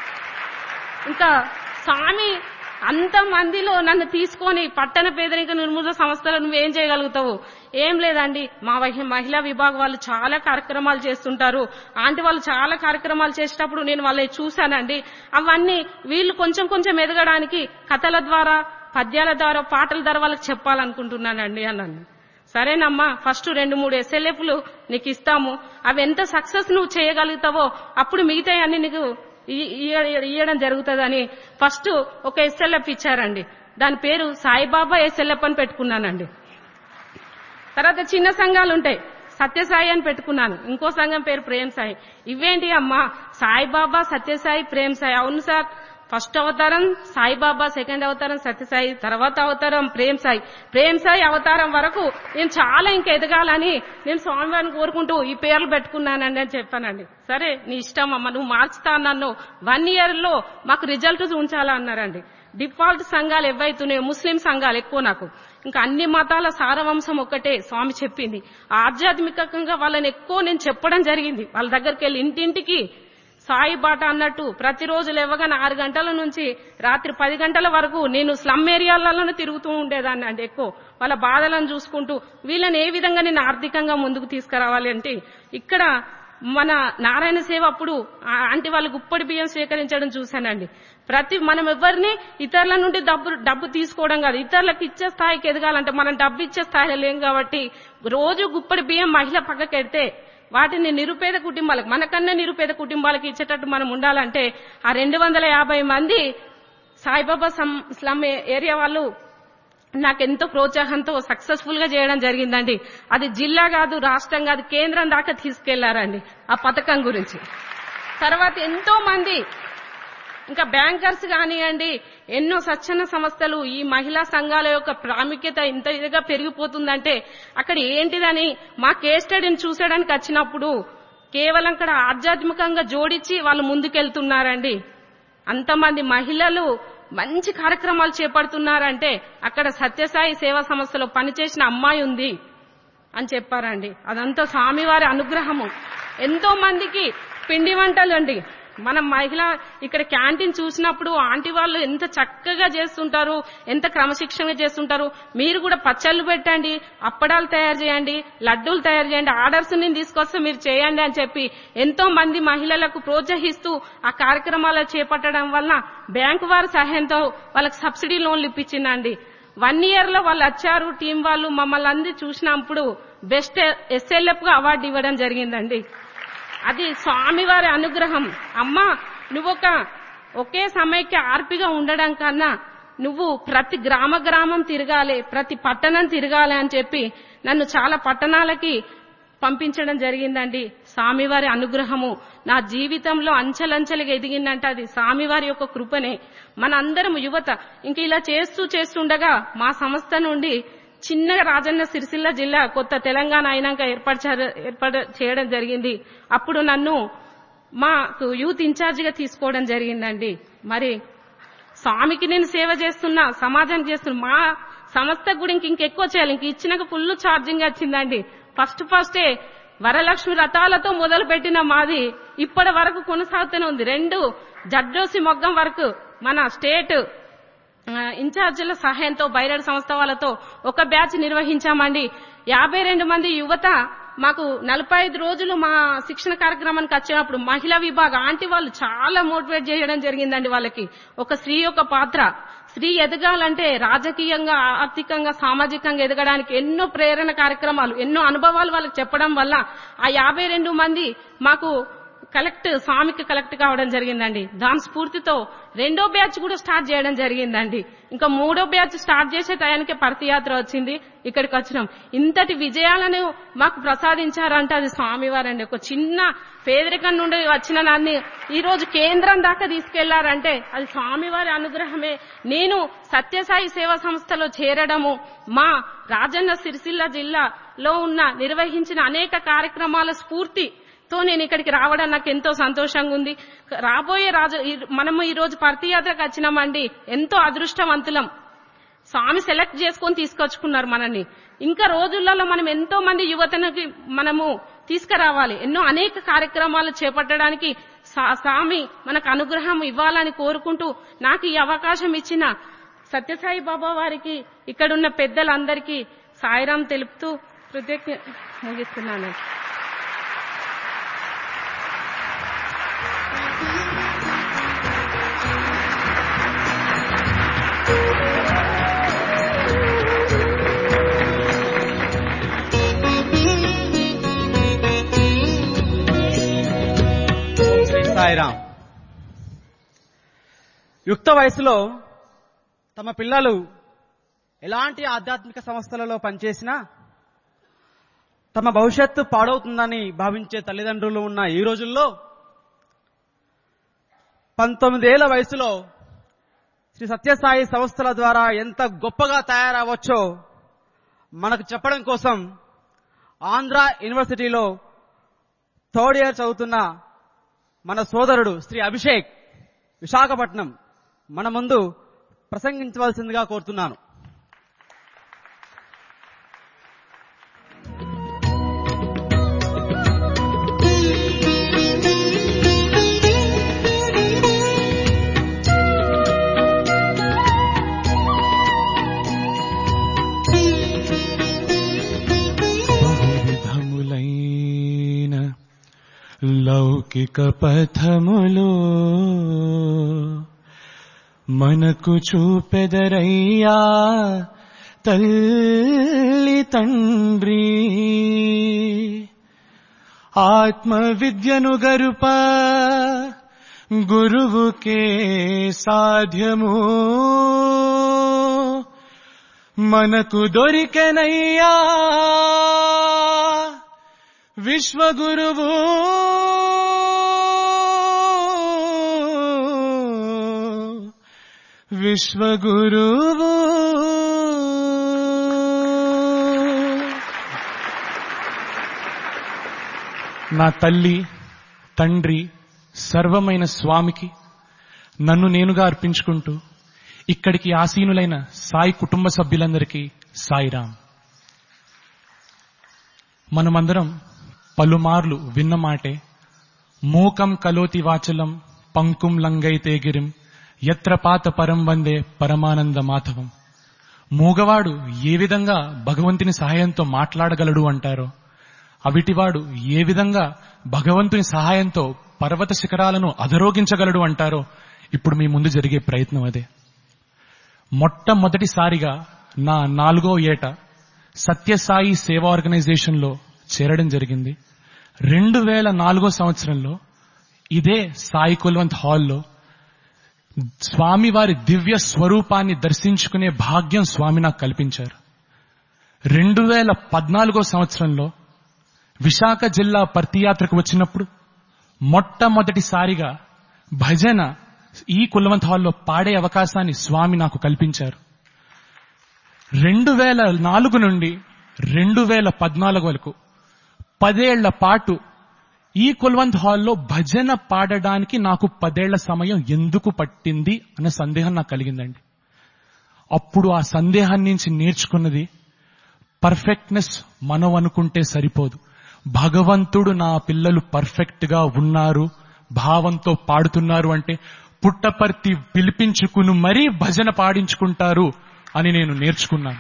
ఇంకా స్వామి అంతమందిలో నన్ను తీసుకొని పట్టణ పేదరిక నిర్మూలన సంస్థలో నువ్వేం చేయగలుగుతావు? ఏం లేదండి, మా మహిళా విభాగం వాళ్ళు చాలా కార్యక్రమాలు చేస్తుంటారు, ఆంటీ వాళ్ళు చాలా కార్యక్రమాలు చేసేటప్పుడు నేను వాళ్ళని చూశానండి. అవన్నీ వీళ్ళు కొంచెం కొంచెం ఎదగడానికి కథల ద్వారా, పద్యాల ద్వారా, పాటల ద్వారా వాళ్ళకి చెప్పాలనుకుంటున్నానండి అన్నాను. సరేనమ్మా, ఫస్ట్ 2-3 SLFలు నీకు ఇస్తాము, అవి ఎంత సక్సెస్ నువ్వు చేయగలుగుతావో అప్పుడు మిగతా అన్ని నీకు ఇయ్యడం జరుగుతుందని ఫస్ట్ ఒక SLF ఇచ్చారండి. దాని పేరు సాయిబాబా SLF అని పెట్టుకున్నానండి. తర్వాత చిన్న సంఘాలు ఉంటాయి, సత్యసాయి అని పెట్టుకున్నాను. ఇంకో సంఘం పేరు ప్రేమ్ సాయి. ఇవేంటి అమ్మా, సాయిబాబా, సత్యసాయి, ప్రేమ్ సాయి. అవును సార్, ఫస్ట్ అవతారం సాయిబాబా, సెకండ్ అవతారం సత్యసాయి, తర్వాత అవతారం ప్రేమ్ సాయి. ప్రేమ్ సాయి అవతారం వరకు నేను చాలా ఇంకా ఎదగాలని నేను స్వామివారిని కోరుకుంటూ ఈ పేర్లు పెట్టుకున్నానండి అని చెప్పానండి. సరే నీ ఇష్టం అమ్మ, నువ్వు మార్చుతా అన్నాను. 1 yearలో మాకు రిజల్ట్ ఉంచాలా అన్నారండి. డిఫాల్ట్ సంఘాలు ఏవైతున్నాయో ముస్లిం సంఘాలు ఎక్కువ నాకు. ఇంకా అన్ని మతాల సారవంశం ఒక్కటే స్వామి చెప్పింది. ఆధ్యాత్మికంగా వాళ్ళని ఎక్కువ నేను చెప్పడం జరిగింది. వాళ్ళ దగ్గరికి వెళ్ళి ఇంటింటికి సాయి బాట అన్నట్టు ప్రతిరోజు లేవగానే 6 గంటల నుంచి రాత్రి 10 గంటల వరకు నేను స్లమ్ ఏరియాలలోనే తిరుగుతూ ఉండేదాన్ని అండి. ఎక్కువ వాళ్ళ బాధలను చూసుకుంటూ వీళ్ళని ఏ విధంగా నేను ఆర్థికంగా ముందుకు తీసుకురావాలి అంటే, ఇక్కడ మన నారాయణ సేవ అప్పుడు ఆంటీ వాళ్ళు గుప్పడి బియ్యం స్వీకరించడం చూశానండి. మనం ఎవరిని ఇతరుల నుండి డబ్బు తీసుకోవడం కాదు, ఇతరులకు ఇచ్చే స్థాయికి ఎదగాలంటే మనం డబ్బు ఇచ్చే స్థాయిలో లేం కాబట్టి రోజు గుప్పడి బియ్యం మహిళ పక్కకెడితే వాటిని నిరుపేద కుటుంబాలకు, మనకన్నా నిరుపేద కుటుంబాలకు ఇచ్చేటట్టు మనం ఉండాలంటే ఆ 250 మంది సాయిబాబా స్లమ్ ఏరియా వాళ్ళు నాకెంతో ప్రోత్సాహంతో సక్సెస్ఫుల్ గా చేయడం జరిగిందండి. అది జిల్లా కాదు, రాష్ట్రం కాదు, కేంద్రం దాకా తీసుకెళ్లారండి ఆ పథకం గురించి. తర్వాత ఎంతో మంది ఇంకా బ్యాంకర్స్ కానివ్వండి, ఎన్నో స్వచ్ఛంద సంస్థలు, ఈ మహిళా సంఘాల యొక్క ప్రాముఖ్యత ఇంత ఇదిగా పెరిగిపోతుందంటే అక్కడ ఏంటిదని మా కేస్ స్టడీని చూసేయడానికి వచ్చినప్పుడు కేవలం అక్కడ ఆధ్యాత్మికంగా జోడించి వాళ్ళు ముందుకెళ్తున్నారండి. అంతమంది మహిళలు మంచి కార్యక్రమాలు చేపడుతున్నారంటే అక్కడ సత్యసాయి సేవా సంస్థలో పనిచేసిన అమ్మాయి ఉంది అని చెప్పారండి. అదంతా స్వామివారి అనుగ్రహము. ఎంతో మందికి పిండి వంటలు అండి. మనం మహిళ ఇక్కడ క్యాంటీన్ చూసినప్పుడు ఆంటీ వాళ్ళు ఎంత చక్కగా చేస్తుంటారు, ఎంత క్రమశిక్షణగా చేస్తుంటారు. మీరు కూడా పచ్చళ్ళు పెట్టండి, అప్పడాలు తయారు చేయండి, లడ్డూలు తయారు చేయండి, ఆర్డర్స్ నేను తీసుకొస్తే మీరు చేయండి అని చెప్పి ఎంతో మంది మహిళలకు ప్రోత్సహిస్తూ ఆ కార్యక్రమాలు చేపట్టడం వల్ల బ్యాంకు వారి సహాయంతో వాళ్ళకి సబ్సిడీ లోన్లు ఇప్పించిందండి. 1 yearలో వాళ్ళు వచ్చారు, టీం వాళ్ళు మమ్మల్ని అందరూ చూసినప్పుడు బెస్ట్ SLF గా అవార్డు ఇవ్వడం జరిగిందండి. అది స్వామివారి అనుగ్రహం. అమ్మా, నువ్వు ఒకే సమైక్య ఆర్పిగా ఉండడం కన్నా నువ్వు ప్రతి గ్రామం తిరగాలి, ప్రతి పట్టణం తిరగాలి అని చెప్పి నన్ను చాలా పట్టణాలకి పంపించడం జరిగిందండి. స్వామివారి అనుగ్రహము నా జీవితంలో అంచెలంచెలుగా ఎదిగిందంటే అది స్వామివారి యొక్క కృపనే. మనందరం యువత ఇంక ఇలా చేస్తుండగా మా సంస్థ నుండి చిన్నగా రాజన్న సిరిసిల్ల జిల్లా కొత్త తెలంగాణ అయినాక ఏర్పాటు చేయడం జరిగింది. అప్పుడు నన్ను మాకు యూత్ ఇన్ఛార్జిగా తీసుకోవడం జరిగిందండి. మరి స్వామికి నేను సేవ చేస్తున్నా, సమాజానికి చేస్తున్నా, మా సంస్థకు కూడా ఇంకెక్కువ చేయాలి. ఇంక ఇచ్చినాక ఫుల్ ఛార్జింగ్ వచ్చిందండి. ఫస్టే వరలక్ష్మి రథాలతో మొదలు పెట్టిన మాది ఇప్పటి వరకు కొనసాగుతూనే ఉంది. 2 జడ్డోసి మొగ్గం వరకు మన స్టేట్ ఇన్ఛార్జీల సహాయంతో బైరాడ్ సంస్థ వాళ్ళతో ఒక బ్యాచ్ నిర్వహించామండి. 52 మంది యువత మాకు 45 రోజులు మా శిక్షణ కార్యక్రమానికి వచ్చినప్పుడు మహిళా విభాగం ఆంటీ వాళ్ళు చాలా మోటివేట్ చేయడం జరిగిందండి. వాళ్ళకి ఒక స్త్రీ యొక్క పాత్ర, స్త్రీ ఎదగాలంటే రాజకీయంగా, ఆర్థికంగా, సామాజికంగా ఎదగడానికి ఎన్నో ప్రేరణ కార్యక్రమాలు, ఎన్నో అనుభవాలు వాళ్ళకి చెప్పడం వల్ల ఆ 52 మంది మాకు స్వామికి కలెక్ట్ కావడం జరిగిందండి. దాని స్ఫూర్తితో 2వ బ్యాచ్ కూడా స్టార్ట్ చేయడం జరిగిందండి. ఇంకా 3వ బ్యాచ్ స్టార్ట్ చేసే టయానికి పర్తియాత్ర వచ్చింది. ఇక్కడికి వచ్చినాం. ఇంతటి విజయాలను మాకు ప్రసాదించారంటే అది స్వామివారండి. ఒక చిన్న పేదరికం నుండి వచ్చిన నన్ను ఈ రోజు కేంద్రం దాకా తీసుకెళ్లారంటే అది స్వామివారి అనుగ్రహమే. నేను సత్యసాయి సేవా సంస్థలో చేరడము, మా రాజన్న సిరిసిల్ల జిల్లాలో నిర్వహించిన అనేక కార్యక్రమాల స్ఫూర్తితో నేను ఇక్కడికి రావడం నాకు ఎంతో సంతోషంగా ఉంది. రాబోయే మనము ఈ రోజు పర్తియాత్రకు వచ్చినామండి. ఎంతో అదృష్టవంతులం. స్వామి సెలెక్ట్ చేసుకొని తీసుకొచ్చుకున్నారు మనల్ని. ఇంకా రోజులలో మనం ఎంతో మంది యువతనికి మనము తీసుకురావాలి. అనేక కార్యక్రమాలు చేపట్టడానికి స్వామి మనకు అనుగ్రహం ఇవ్వాలని కోరుకుంటూ నాకు ఈ అవకాశం ఇచ్చిన సత్యసాయి బాబా వారికి, ఇక్కడున్న పెద్దలందరికీ సాయిరాం తెలుపుతూ ముగిస్తున్నాను. సాయిరాం. యుక్త వయసులో తమ పిల్లలు ఎలాంటి ఆధ్యాత్మిక సంస్థలలో పనిచేసినా తమ భవిష్యత్తు పాడవుతుందని భావించే తల్లిదండ్రులు ఉన్న ఈ రోజుల్లో 19 ఏళ్ల వయసులో శ్రీ సత్యసాయి సంస్థల ద్వారా ఎంత గొప్పగా తయారవచ్చో మనకు చెప్పడం కోసం ఆంధ్ర యూనివర్సిటీలో 3rd ఇయర్ చదువుతున్న మన సోదరుడు శ్రీ అభిషేక్ విశాఖపట్నం మన ముందు ప్రసంగించవలసిందిగా కోరుతున్నాను. లౌకిక పథములో మనకు చూపెదరయ్యా తల్లి తండ్రి, ఆత్మ విద్యను గరుప గురువుకే సాధ్యము, మనకు దొరికెనయ్యా విశ్వగురువు, విశ్వగురువు. నా తల్లి తండ్రి సర్వమైన స్వామికి నన్ను నేనుగా అర్పించుకుంటూ ఇక్కడికి ఆసీనులైన సాయి కుటుంబ సభ్యులందరికీ సాయిరాం. మనమందరం పలుమార్లు విన్న మాటే, మూకం కలోతి వాచలం పంకుం లంగైతే గిరిం యత్ర పాత పరం వందే పరమానంద మాధవం. మూగవాడు ఏ విధంగా భగవంతుని సహాయంతో మాట్లాడగలడు అంటారో, అవిటివాడు ఏ విధంగా భగవంతుని సహాయంతో పర్వత శిఖరాలను అధరోగించగలడు అంటారో ఇప్పుడు మీ ముందు జరిగే ప్రయత్నం అదే. మొట్టమొదటిసారిగా నా 4వ ఏట సత్యసాయి సేవా ఆర్గనైజేషన్ లో చేరడం జరిగింది. 2004 సంవత్సరంలో ఇదే సాయి కుల్వంత్ హాల్లో స్వామివారి దివ్య స్వరూపాన్ని దర్శించుకునే భాగ్యం స్వామి నాకు కల్పించారు. 2014 సంవత్సరంలో విశాఖ జిల్లా పర్తి యాత్రకు వచ్చినప్పుడు మొట్టమొదటిసారిగా భజన ఈ కులవంత్ హాల్లో పాడే అవకాశాన్ని స్వామి నాకు కల్పించారు. 2004 నుండి 2014 వరకు 10 ఏళ్ల పాటు ఈ కుల్వంత్ హాల్లో భజన పాడడానికి నాకు 10 ఏళ్ల సమయం ఎందుకు పట్టింది అనే సందేహం నాకు కలిగిందండి. అప్పుడు ఆ సందేహం నుంచి నేర్చుకున్నది, పర్ఫెక్ట్నెస్ మనం అనుకుంటే సరిపోదు. భగవంతుడు నా పిల్లలు పర్ఫెక్ట్ గా ఉన్నారు, భావంతో పాడుతున్నారు అంటే పుట్టపర్తి పిలిపించుకుని మరీ భజన పాడించుకుంటారు అని నేను నేర్చుకున్నాను.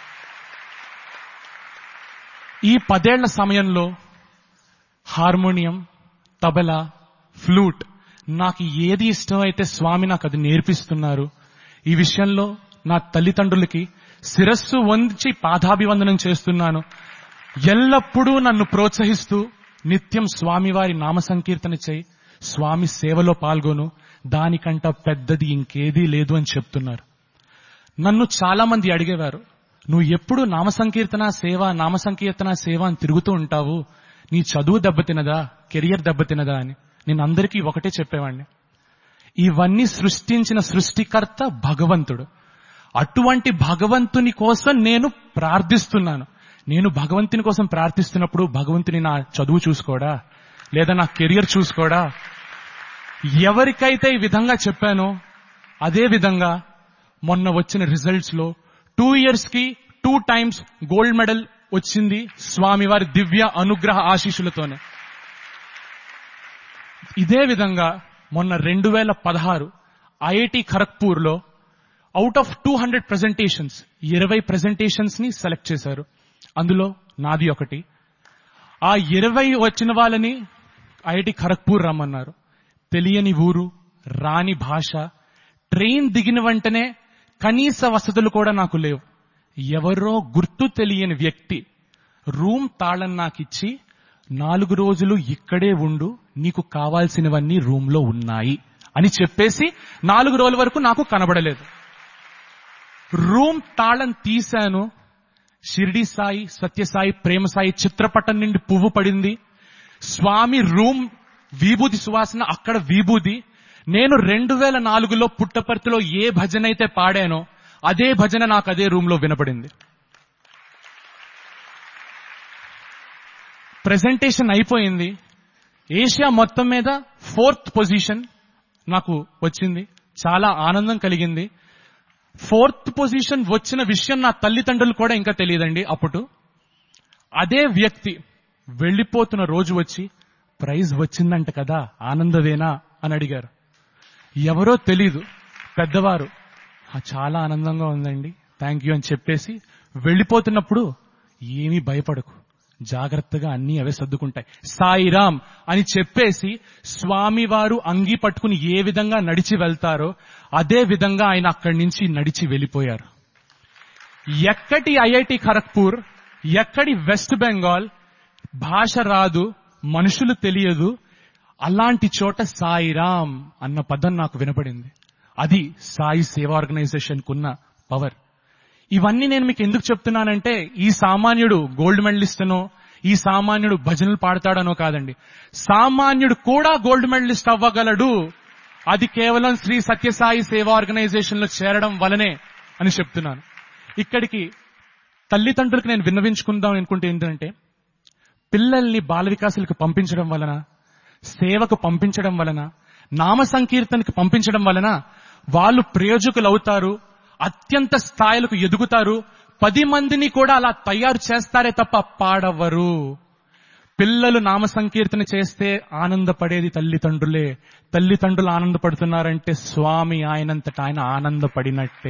ఈ 10 ఏళ్ల సమయంలో హార్మోనియం, తబలా, ఫ్లూట్ నాకు ఏది ఇష్టమైతే స్వామి నాకు అది నేర్పిస్తున్నారు. ఈ విషయంలో నా తల్లిదండ్రులకి శిరస్సు వంచి పాదాభివందనం చేస్తున్నాను. ఎల్లప్పుడూ నన్ను ప్రోత్సహిస్తూ నిత్యం స్వామివారి నామ సంకీర్తన చేయి, స్వామి సేవలో పాల్గొను, దానికంట పెద్దది ఇంకేదీ లేదు అని చెప్తున్నారు. నన్ను చాలా మంది అడిగేవారు, నువ్వు ఎప్పుడు నామ సంకీర్తన సేవ అని తిరుగుతూ ఉంటావు, నీ చదువు దెబ్బతినదా, కెరియర్ దెబ్బతినదా అని. నేను అందరికీ ఒకటే చెప్పేవాడిని, ఇవన్నీ సృష్టించిన సృష్టికర్త భగవంతుడు. అటువంటి భగవంతుని కోసం నేను ప్రార్థిస్తున్నాను. నేను భగవంతుని కోసం ప్రార్థిస్తున్నప్పుడు భగవంతుని నా చదువు చూసుకోడా, లేదా నా కెరియర్ చూసుకోడా? ఎవరికైతే ఈ విధంగా చెప్పానో అదే విధంగా మొన్న వచ్చిన రిజల్ట్స్ లో 2 years కి 2 times గోల్డ్ మెడల్ వచ్చింది స్వామివారి దివ్య అనుగ్రహ ఆశీస్సులతోనే. ఇదే విధంగా మొన్న 2016 ఐఐటి ఖరగ్పూర్ లో అవుట్ ఆఫ్ 200 ప్రెజెంటేషన్స్ 20 ప్రెజెంటేషన్స్ ని సెలెక్ట్ చేశారు. అందులో నాది ఒకటి. ఆ 20 వచ్చిన వాళ్ళని ఐఐటి ఖరగ్పూర్ రమ్మన్నారు. తెలియని ఊరు, రాని భాష, ట్రైన్ దిగిన వెంటనే కనీస వసతులు కూడా నాకు లేవు. ఎవరో గుర్తు తెలియని వ్యక్తి రూమ్ తాళం నాకిచ్చి 4 రోజులు ఇక్కడే ఉండు, నీకు కావాల్సినవన్నీ రూమ్ లో ఉన్నాయి అని చెప్పేసి 4 రోజుల వరకు నాకు కనబడలేదు. రూమ్ తాళం తీశాను, షిరిడి సాయి, సత్యసాయి, ప్రేమసాయి చిత్రపటం నుండి పువ్వు పడింది. స్వామి రూమ్ విభూది సువాసన, అక్కడ విభూది. నేను 2004లో పుట్టపర్తిలో ఏ భజన అయితే పాడానో అదే భజన నాకు అదే రూమ్ లో వినపడింది. ప్రెజెంటేషన్ అయిపోయింది. ఏషియా మొత్తం మీద 4th పొజిషన్ నాకు వచ్చింది. చాలా ఆనందం కలిగింది. 4th పొజిషన్ వచ్చిన విషయం నా తల్లిదండ్రులు కూడా ఇంకా తెలియదండి అప్పుడు. అదే వ్యక్తి వెళ్లిపోతున్న రోజు వచ్చి, ప్రైజ్ వచ్చిందంట కదా, ఆనందవేనా అని అడిగారు. ఎవరో తెలీదు, పెద్దవారు. చాలా ఆనందంగా ఉందండి, థ్యాంక్ యూ అని చెప్పేసి వెళ్లిపోతున్నప్పుడు, ఏమీ భయపడకు, జాగ్రత్తగా అన్ని అవే సర్దుకుంటాయి, సాయిరామ్ అని చెప్పేసి స్వామివారు అంగి పట్టుకుని ఏ విధంగా నడిచి వెళ్తారో అదే విధంగా ఆయన అక్కడి నుంచి నడిచి వెళ్ళిపోయారు. ఎక్కడి ఐఐటి ఖరగ్పూర్, ఎక్కడి వెస్ట్ బెంగాల్, భాష రాదు, మనుషులు తెలియదు, అలాంటి చోట సాయిరామ్ అన్న పదం నాకు వినపడింది. అది సాయి సేవా ఆర్గనైజేషన్ కున్న పవర్. ఇవన్నీ నేను మీకు ఎందుకు చెప్తున్నానంటే, ఈ సామాన్యుడు గోల్డ్ మెడలిస్ట్ అనో, ఈ సామాన్యుడు భజనలు పాడతాడనో కాదండి. సామాన్యుడు కూడా గోల్డ్ మెడలిస్ట్ అవ్వగలడు. అది కేవలం శ్రీ సత్యసాయి సేవా ఆర్గనైజేషన్ లో చేరడం వలనే అని చెప్తున్నాను. ఇక్కడికి తల్లిదండ్రులకు నేను విన్నవించుకుందాం అనుకుంటే ఏంటంటే, పిల్లల్ని బాల వికాసాలకు పంపించడం వలన, సేవకు పంపించడం వలన, నామ సంకీర్తనకి పంపించడం వలన వాళ్ళు ప్రయోజకులు అవుతారు, అత్యంత స్థాయిలకు ఎదుగుతారు, 10 మందిని కూడా అలా తయారు చేస్తారే తప్ప పాడవరు. పిల్లలు నామ సంకీర్తన చేస్తే ఆనందపడేది తల్లిదండ్రులే. తల్లిదండ్రులు ఆనందపడుతున్నారంటే స్వామి ఆయనంతట ఆయన ఆనందపడినట్టే.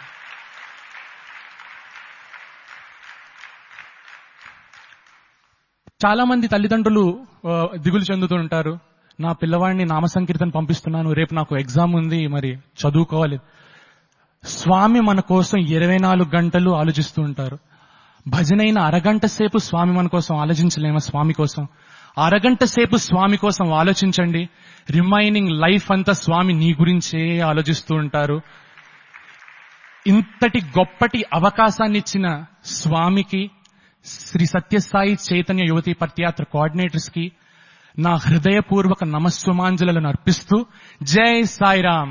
చాలా మంది తల్లిదండ్రులు దిగులు చెందుతూ ఉంటారు, నా పిల్లవాడిని నామ సంకీర్తన పంపిస్తున్నాను, రేపు నాకు ఎగ్జామ్ ఉంది, మరి చదువుకోవాలి. స్వామి మన కోసం 24 గంటలు ఆలోచిస్తూ ఉంటారు. భజనైన అరగంట సేపు స్వామి మన కోసం ఆలోచించలేమా? స్వామి కోసం అరగంట సేపు స్వామి కోసం ఆలోచించండి. రిమైనింగ్ లైఫ్ అంతా స్వామి నీ గురించే ఆలోచిస్తూ ఉంటారు. ఇంతటి గొప్పటి అవకాశాన్ని ఇచ్చిన స్వామికి, శ్రీ సత్యసాయి చైతన్య యువతి పర్తియాత్ర కోఆర్డినేటర్స్ కి నా హృదయపూర్వక నమస్సుమాంజలను అర్పిస్తూ జై సాయిరామ్.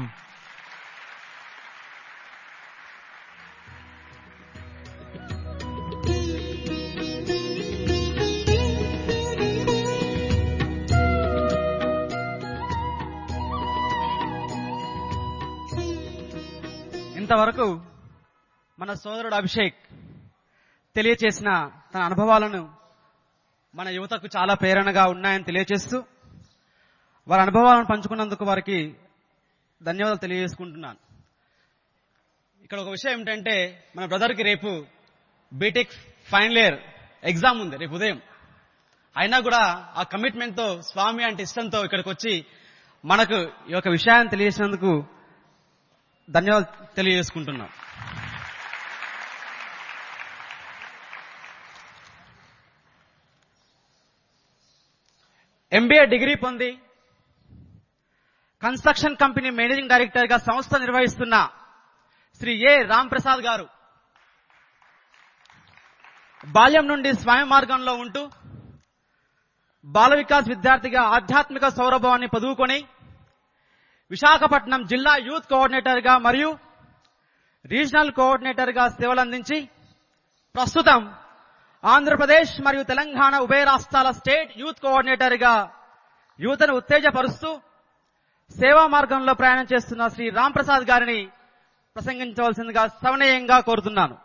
ఇంతవరకు మన సోదరుడు అభిషేక్ తెలియచేసిన తన అనుభవాలను మన యువతకు చాలా ప్రేరణగా ఉన్నాయని తెలియచేస్తూ వారి అనుభవాలను పంచుకున్నందుకు వారికి ధన్యవాదాలు తెలియజేసుకుంటున్నాను. ఇక్కడ ఒక విషయం ఏమిటంటే, మన బ్రదర్కి రేపు బీటెక్ ఫైనల్ ఇయర్ ఎగ్జామ్ ఉంది రేపు ఉదయం. అయినా కూడా ఆ కమిట్మెంట్తో, స్వామి అంటే ఇష్టంతో ఇక్కడికి వచ్చి మనకు ఈ యొక్క విషయాన్ని తెలియజేసినందుకు ధన్యవాదాలు తెలియజేసుకుంటున్నాం. ఎంబీఏ డిగ్రీ పొంది కన్స్ట్రక్షన్ కంపెనీ మేనేజింగ్ డైరెక్టర్ గా సంస్థ నిర్వహిస్తున్న శ్రీ ఏ రామ్ ప్రసాద్ గారు బాల్యం నుండి స్వయం మార్గంలో ఉంటూ బాల వికాస్ విద్యార్థిగా ఆధ్యాత్మిక సౌరభావాన్ని పొదువుకొని విశాఖపట్నం జిల్లా యూత్ కోఆర్డినేటర్ గా మరియు రీజనల్ కోఆర్డినేటర్ గా సేవలందించి ప్రస్తుతం ఆంధ్రప్రదేశ్ మరియు తెలంగాణ ఉభయ రాష్ట్రాల స్టేట్ యూత్ కోఆర్డినేటర్ గా యువతను ఉత్తేజపరుస్తూ సేవా మార్గంలో ప్రయాణం చేస్తున్న శ్రీ రామ్ ప్రసాద్ గారిని ప్రసంగించవలసిందిగా సవినయంగా కోరుతున్నాను.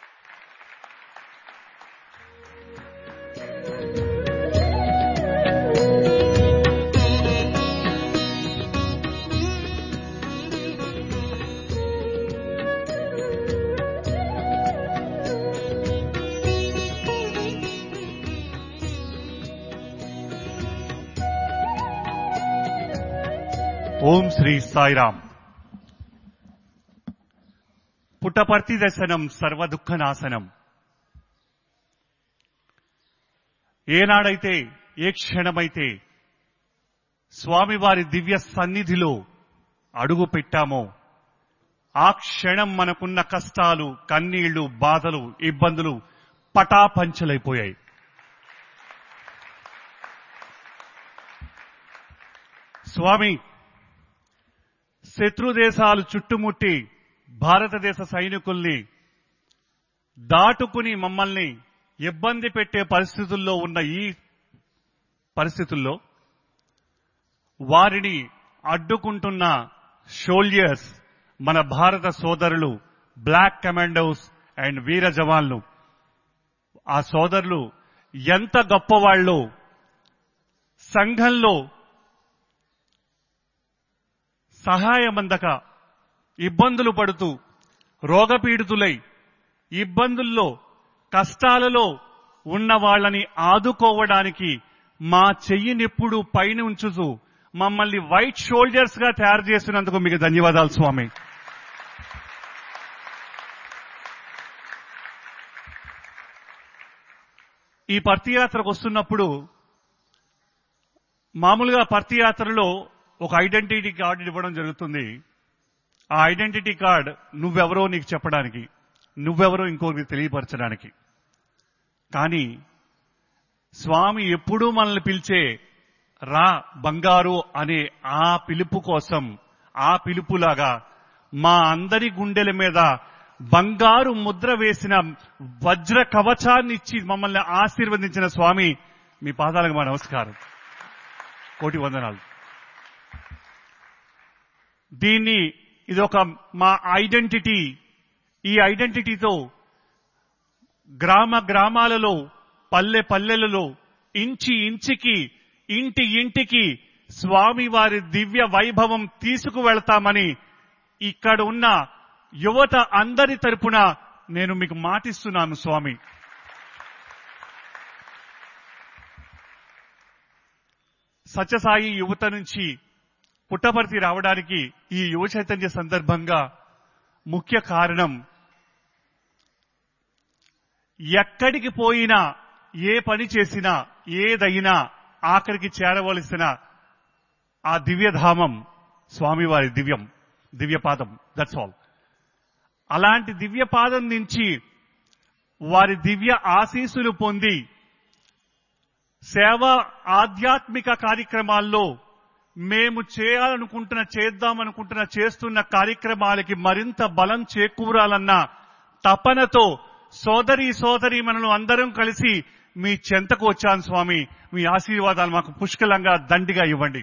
ఓం శ్రీ సాయిరామ్. పుట్టపర్తి దర్శనం సర్వదుఃఖనాశనం. ఏనాడైతే, ఏ క్షణమైతే స్వామివారి దివ్య సన్నిధిలో అడుగు పెట్టామో ఆ క్షణం మనకున్న కష్టాలు, కన్నీళ్లు, బాధలు, ఇబ్బందులు పటాపంచలైపోయాయి. స్వామి శత్రుదేశాలు చుట్టుముట్టి భారతదేశ సైనికుల్ని దాటుకుని మమ్మల్ని ఇబ్బంది పెట్టే పరిస్థితుల్లో ఉన్న ఈ పరిస్థితుల్లో వారిని అడ్డుకుంటున్న షోల్జర్స్, మన భారత సోదరులు, బ్లాక్ కమాండోస్ అండ్ వీర జవాన్లు, ఆ సోదరులు ఎంత గొప్పవాళ్ళో సంఘంలో సహాయమందక ఇబ్బందులు పడుతూ రోగపీడితులై ఇబ్బందుల్లో కష్టాలలో ఉన్న వాళ్ళని ఆదుకోవడానికి మా చెయ్యినెప్పుడు పైన ఉంచుతూ మమ్మల్ని వైట్ షోల్డర్స్ గా తయారు చేసినందుకు మీకు ధన్యవాదాలు స్వామి. ఈ పర్తియాత్రకు వస్తున్నప్పుడు మామూలుగా పర్తియాత్రలో ఒక ఐడెంటిటీ కార్డు ఇవ్వడం జరుగుతుంది. ఆ ఐడెంటిటీ కార్డ్ నువ్వెవరో నీకు చెప్పడానికి, నువ్వెవరో ఇంకొకరికి తెలియపరచడానికి. కానీ స్వామి ఎప్పుడూ మనల్ని పిలిచే రా బంగారు అనే ఆ పిలుపు కోసం, ఆ పిలుపులాగా మా అందరి గుండెల మీద బంగారు ముద్ర వేసిన వజ్ర కవచాన్ని ఇచ్చి మమ్మల్ని ఆశీర్వదించిన స్వామి, మీ పాదాలకు మా నమస్కారం, కోటి వందనాలు. దీన్ని ఇదొక మా ఐడెంటిటీ. ఈ ఐడెంటిటీతో గ్రామ గ్రామాలలో, పల్లె పల్లెలలో, ఇంచి ఇంచికి, ఇంటి ఇంటికి స్వామివారి దివ్య వైభవం తీసుకువెళ్తామని ఇక్కడ ఉన్న యువత అందరి తరపున నేను మీకు మాటిస్తున్నాను స్వామి. సత్యసాయి యువత నుంచి పుట్టపర్తి రావడానికి ఈ యువ చైతన్య సందర్భంగా ముఖ్య కారణం, ఎక్కడికి పోయినా, ఏ పని చేసినా, ఏదైనా ఆఖరికి చేరవలసిన ఆ దివ్యధామం స్వామివారి దివ్యపాదం. That's all. అలాంటి దివ్యపాదం నుంచి వారి దివ్య ఆశీస్సులు పొంది సేవా ఆధ్యాత్మిక కార్యక్రమాల్లో మేము చేస్తున్న కార్యక్రమాలకి మరింత బలం చేకూరాలన్న తపనతో సోదరీమణులు అందరం కలిసి మీ చెంతకు వచ్చాను స్వామి. మీ ఆశీర్వాదాలు మాకు పుష్కలంగా దండిగా ఇవ్వండి.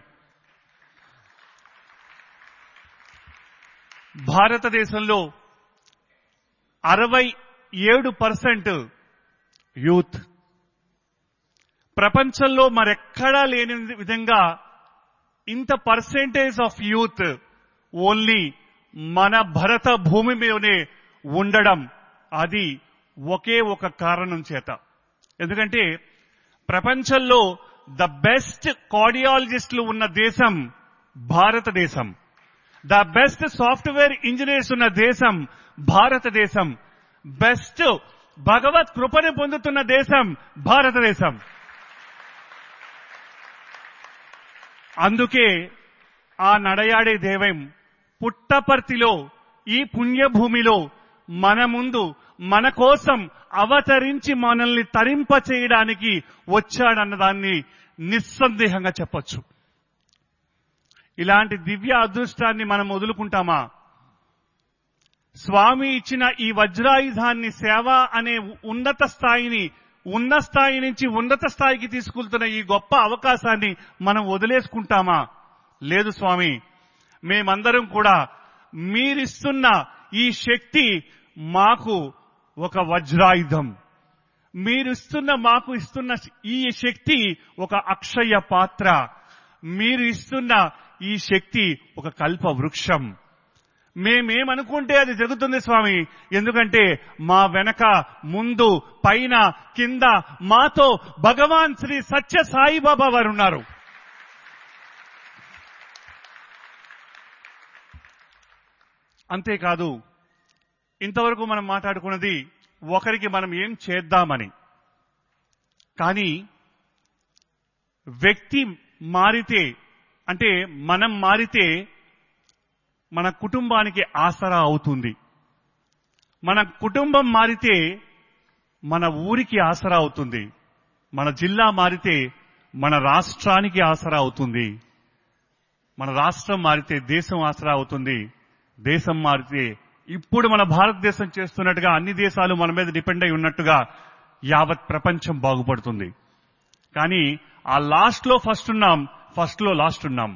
భారతదేశంలో 67% యూత్, ప్రపంచంలో మరెక్కడా లేని విధంగా ఇంత పర్సెంటేజ్ ఆఫ్ యూత్ ఓన్లీ మన భరత భూమి మీదనే ఉండడం, అది ఒకే ఒక కారణం చేత. ఎందుకంటే ప్రపంచంలో ద బెస్ట్ కార్డియాలజిస్టులు ఉన్న దేశం భారతదేశం, ద బెస్ట్ సాఫ్ట్వేర్ ఇంజనీర్స్ ఉన్న దేశం భారతదేశం, బెస్ట్ భగవత్ కృపను పొందుతున్న దేశం భారతదేశం. అందుకే ఆ నడయాడే దైవం పుట్టపర్తిలో, ఈ పుణ్యభూమిలో మన ముందు మన కోసం అవతరించి మనల్ని తరింప చేయడానికి వచ్చాడన్నదాన్ని నిస్సందేహంగా చెప్పొచ్చు. ఇలాంటి దివ్య అదృష్టాన్ని మనం వదులుకుంటామా? స్వామి ఇచ్చిన ఈ వజ్రాయుధాన్ని, సేవ అనే ఉన్నత స్థాయి నుంచి ఉన్నత స్థాయికి తీసుకెళ్తున్న ఈ గొప్ప అవకాశాన్ని మనం వదిలేసుకుంటామా? లేదు స్వామి, మేమందరం కూడా మీరిస్తున్న ఈ శక్తి మాకు ఒక వజ్రాయుధం, మాకు ఇస్తున్న ఈ శక్తి ఒక అక్షయ పాత్ర, మీరు ఇస్తున్న ఈ శక్తి ఒక కల్ప వృక్షం. మేమేమనుకుంటే అది జరుగుతుంది స్వామి. ఎందుకంటే మా వెనక, ముందు, పైన, కింద మాతో భగవాన్ శ్రీ సత్య సాయిబాబా వారు ఉన్నారు. అంతేకాదు, ఇంతవరకు మనం మాట్లాడుకున్నది ఒకరికి మనం ఏం చేద్దామని. కానీ వ్యక్తి మారితే, అంటే మనం మారితే మన కుటుంబానికి ఆసరా అవుతుంది. మన కుటుంబం మారితే మన ఊరికి ఆసరా అవుతుంది. మన జిల్లా మారితే మన రాష్ట్రానికి ఆసరా అవుతుంది. మన రాష్ట్రం మారితే దేశం ఆసరా అవుతుంది. దేశం మారితే ఇప్పుడు మన భారతదేశం చేస్తున్నట్టుగా అన్ని దేశాలు మన మీద డిపెండ్ అయి ఉన్నట్టుగా యావత్ ప్రపంచం బాగుపడుతుంది. కానీ ఆ లాస్ట్ లో ఫస్ట్ ఉన్నాం, ఫస్ట్ లో లాస్ట్ ఉన్నాం.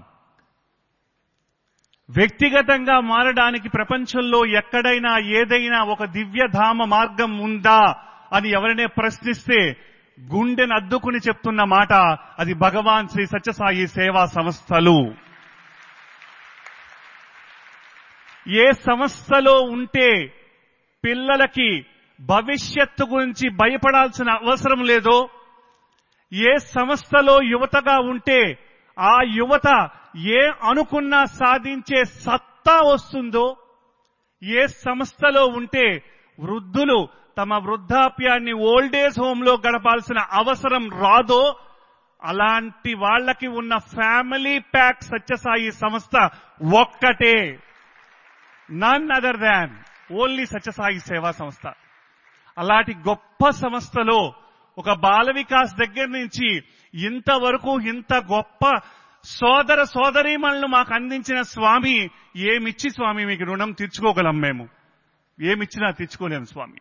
వ్యక్తిగతంగా మారడానికి ప్రపంచంలో ఎక్కడైనా ఏదైనా ఒక దివ్యధామ మార్గం ఉందా అని ఎవరైనా ప్రశ్నిస్తే గుండెను అద్దుకుని చెప్తున్న మాట అది భగవాన్ శ్రీ సత్యసాయి సేవా సంస్థలు. ఏ సంస్థలో ఉంటే పిల్లలకి భవిష్యత్తు గురించి భయపడాల్సిన అవసరం లేదో, ఏ సంస్థలో యువతగా ఉంటే ఆ యువత ఏ అనుకున్నా సాధించే సత్తా వస్తుందో, ఏ సంస్థలో ఉంటే వృద్ధులు తమ వృద్ధాప్యాన్ని ఓల్డేజ్ హోమ్ లో గడపాల్సిన అవసరం రాదో, అలాంటి వాళ్ళకి ఉన్న ఫ్యామిలీ ప్యాక్ సత్యసాయి సంస్థ ఒక్కటే, none other than only Sathya Sai Seva సంస్థ. అలాంటి గొప్ప సంస్థలో ఒక బాల వికాస్ దగ్గర నుంచి ఇంతవరకు ఇంత గొప్ప సోదర సోదరీమణులు మాకు అందించిన స్వామి, ఏమిచ్చి స్వామి మీకు రుణం తీర్చుకోగలం? మేము ఏమిచ్చినా తీర్చుకోలేము స్వామి.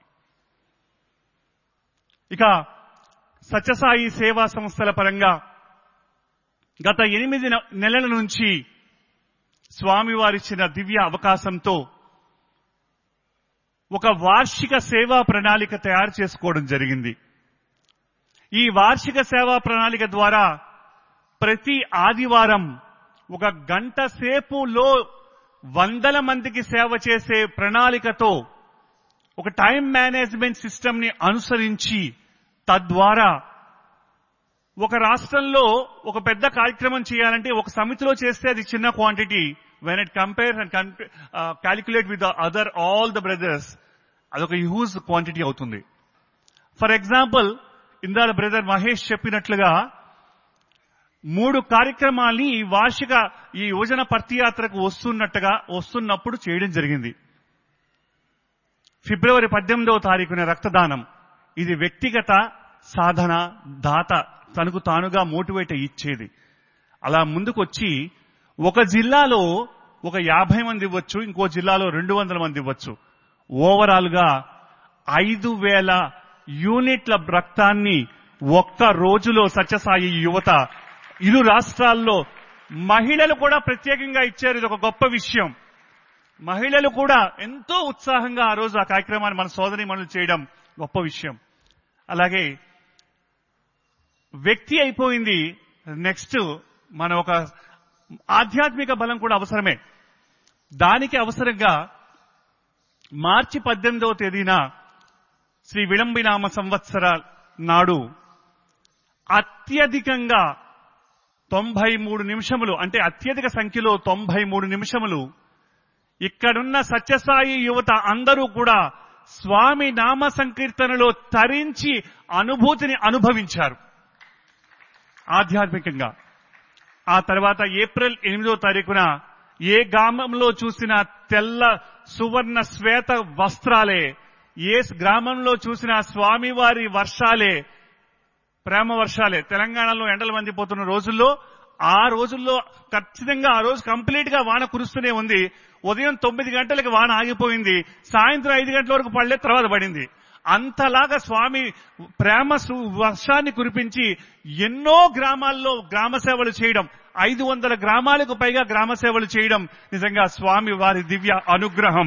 ఇక సత్యసాయి సేవా సంస్థల పరంగా గత 8 నెలల నుంచి స్వామివారిచ్చిన దివ్య అవకాశంతో ఒక వార్షిక సేవా ప్రణాళిక తయారు చేసుకోవడం జరిగింది. ఈ వార్షిక సేవా ప్రణాళిక ద్వారా ప్రతి ఆదివారం 1 గంట సేపులో 100 మందికి సేవ చేసే ప్రణాళికతో ఒక టైం మేనేజ్మెంట్ సిస్టమ్ ని అనుసరించి, తద్వారా ఒక రాష్ట్రంలో ఒక పెద్ద కార్యక్రమం చేయాలంటే ఒక సమితిలో చేస్తే అది చిన్న quantity. When it compare and calculate with other all the brothers, అదొక హ్యూజ్ క్వాంటిటీ అవుతుంది. ఫర్ ఎగ్జాంపుల్, ఇందాల బ్రదర్ మహేష్ చెప్పినట్లుగా 3 కార్యక్రమాల్ని ఈ వార్షిక ఈ యువజన పర్తియాత్రకు వస్తున్నప్పుడు చేయడం జరిగింది. ఫిబ్రవరి 18వ తారీఖున రక్తదానం, ఇది వ్యక్తిగత సాధన, దాత తనకు తానుగా మోటివేట్ ఇచ్చేది. అలా ముందుకొచ్చి ఒక జిల్లాలో ఒక 50 మంది ఇవ్వచ్చు, ఇంకో జిల్లాలో 200 మంది ఇవ్వచ్చు. ఓవరాల్ గా 5,000 యూనిట్ల రక్తాన్ని ఒక్క రోజులో సత్యసాయి యువత ఇరు రాష్ట్రాల్లో మహిళలు కూడా ప్రత్యేకంగా ఇచ్చారు. ఇది ఒక గొప్ప విషయం. మహిళలు కూడా ఎంతో ఉత్సాహంగా ఆ రోజు ఆ కార్యక్రమాన్ని మన సోదరీమణులు చేయడం గొప్ప విషయం. అలాగే వ్యక్తి అయిపోయింది. నెక్స్ట్ మన ఒక ఆధ్యాత్మిక బలం కూడా అవసరమే. దానికి అవసరంగా మార్చి 18వ తేదీన శ్రీ విళంబినామ సంవత్సర నాడు అత్యధికంగా 93 నిమిషములు, అంటే అత్యధిక సంఖ్యలో 93 నిమిషములు ఇక్కడున్న సత్యసాయి యువత అందరూ కూడా స్వామి నామ సంకీర్తనలో తరించి అనుభూతిని అనుభవించారు ఆధ్యాత్మికంగా. ఆ తర్వాత ఏప్రిల్ 8వ తారీఖున ఏ గ్రామంలో చూసినా తెల్ల సువర్ణ శ్వేత వస్త్రాలే, ఏ గ్రామంలో చూసినా స్వామివారి వర్షాలే, ప్రేమ వర్షాలే. తెలంగాణలో ఎండలు మండిపోతున్న రోజుల్లో ఆ రోజుల్లో ఖచ్చితంగా ఆ రోజు కంప్లీట్ గా వాన కురుస్తూనే ఉంది. ఉదయం 9 గంటలకు వాన ఆగిపోయింది, సాయంత్రం 5 గంటల వరకు పడలేదు, తర్వాత పడింది. అంతలాగా స్వామి ప్రేమ వర్షాన్ని కురిపించి ఎన్నో గ్రామాల్లో గ్రామ సేవలు చేయడం, 500 గ్రామాలకు పైగా గ్రామ సేవలు చేయడం నిజంగా స్వామి వారి దివ్య అనుగ్రహం.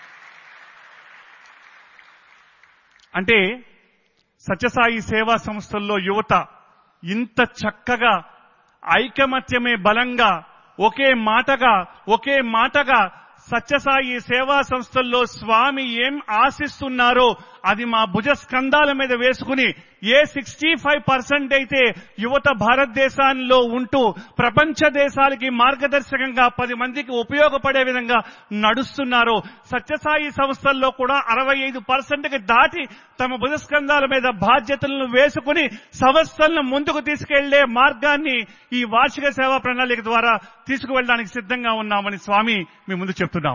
అంటే సత్యసాయి సేవా సంస్థల్లో యువత ఇంత చక్కగా ఐకమత్యమే బలంగా ఒకే మాటగా సత్యసాయి సేవా సంస్థల్లో స్వామి ఏం ఆశిస్తున్నారో అది మా భుజ స్కంధాల మీద వేసుకుని ఏ 65% అయితే యువత భారతదేశంలో ఉంటూ ప్రపంచ దేశాలకి మార్గదర్శకంగా 10 మందికి ఉపయోగపడే విధంగా నడుస్తున్నారో, సత్యసాయి సంస్థల్లో కూడా 65%కి దాటి తమ భుజ స్కంధాల మీద బాధ్యతలను వేసుకుని సంస్థలను ముందుకు తీసుకెళ్లే మార్గాన్ని ఈ వార్షిక సేవా ప్రణాళిక ద్వారా తీసుకువెళ్ళడానికి సిద్ధంగా ఉన్నామని స్వామి మీ ముందు చెప్తున్నాం.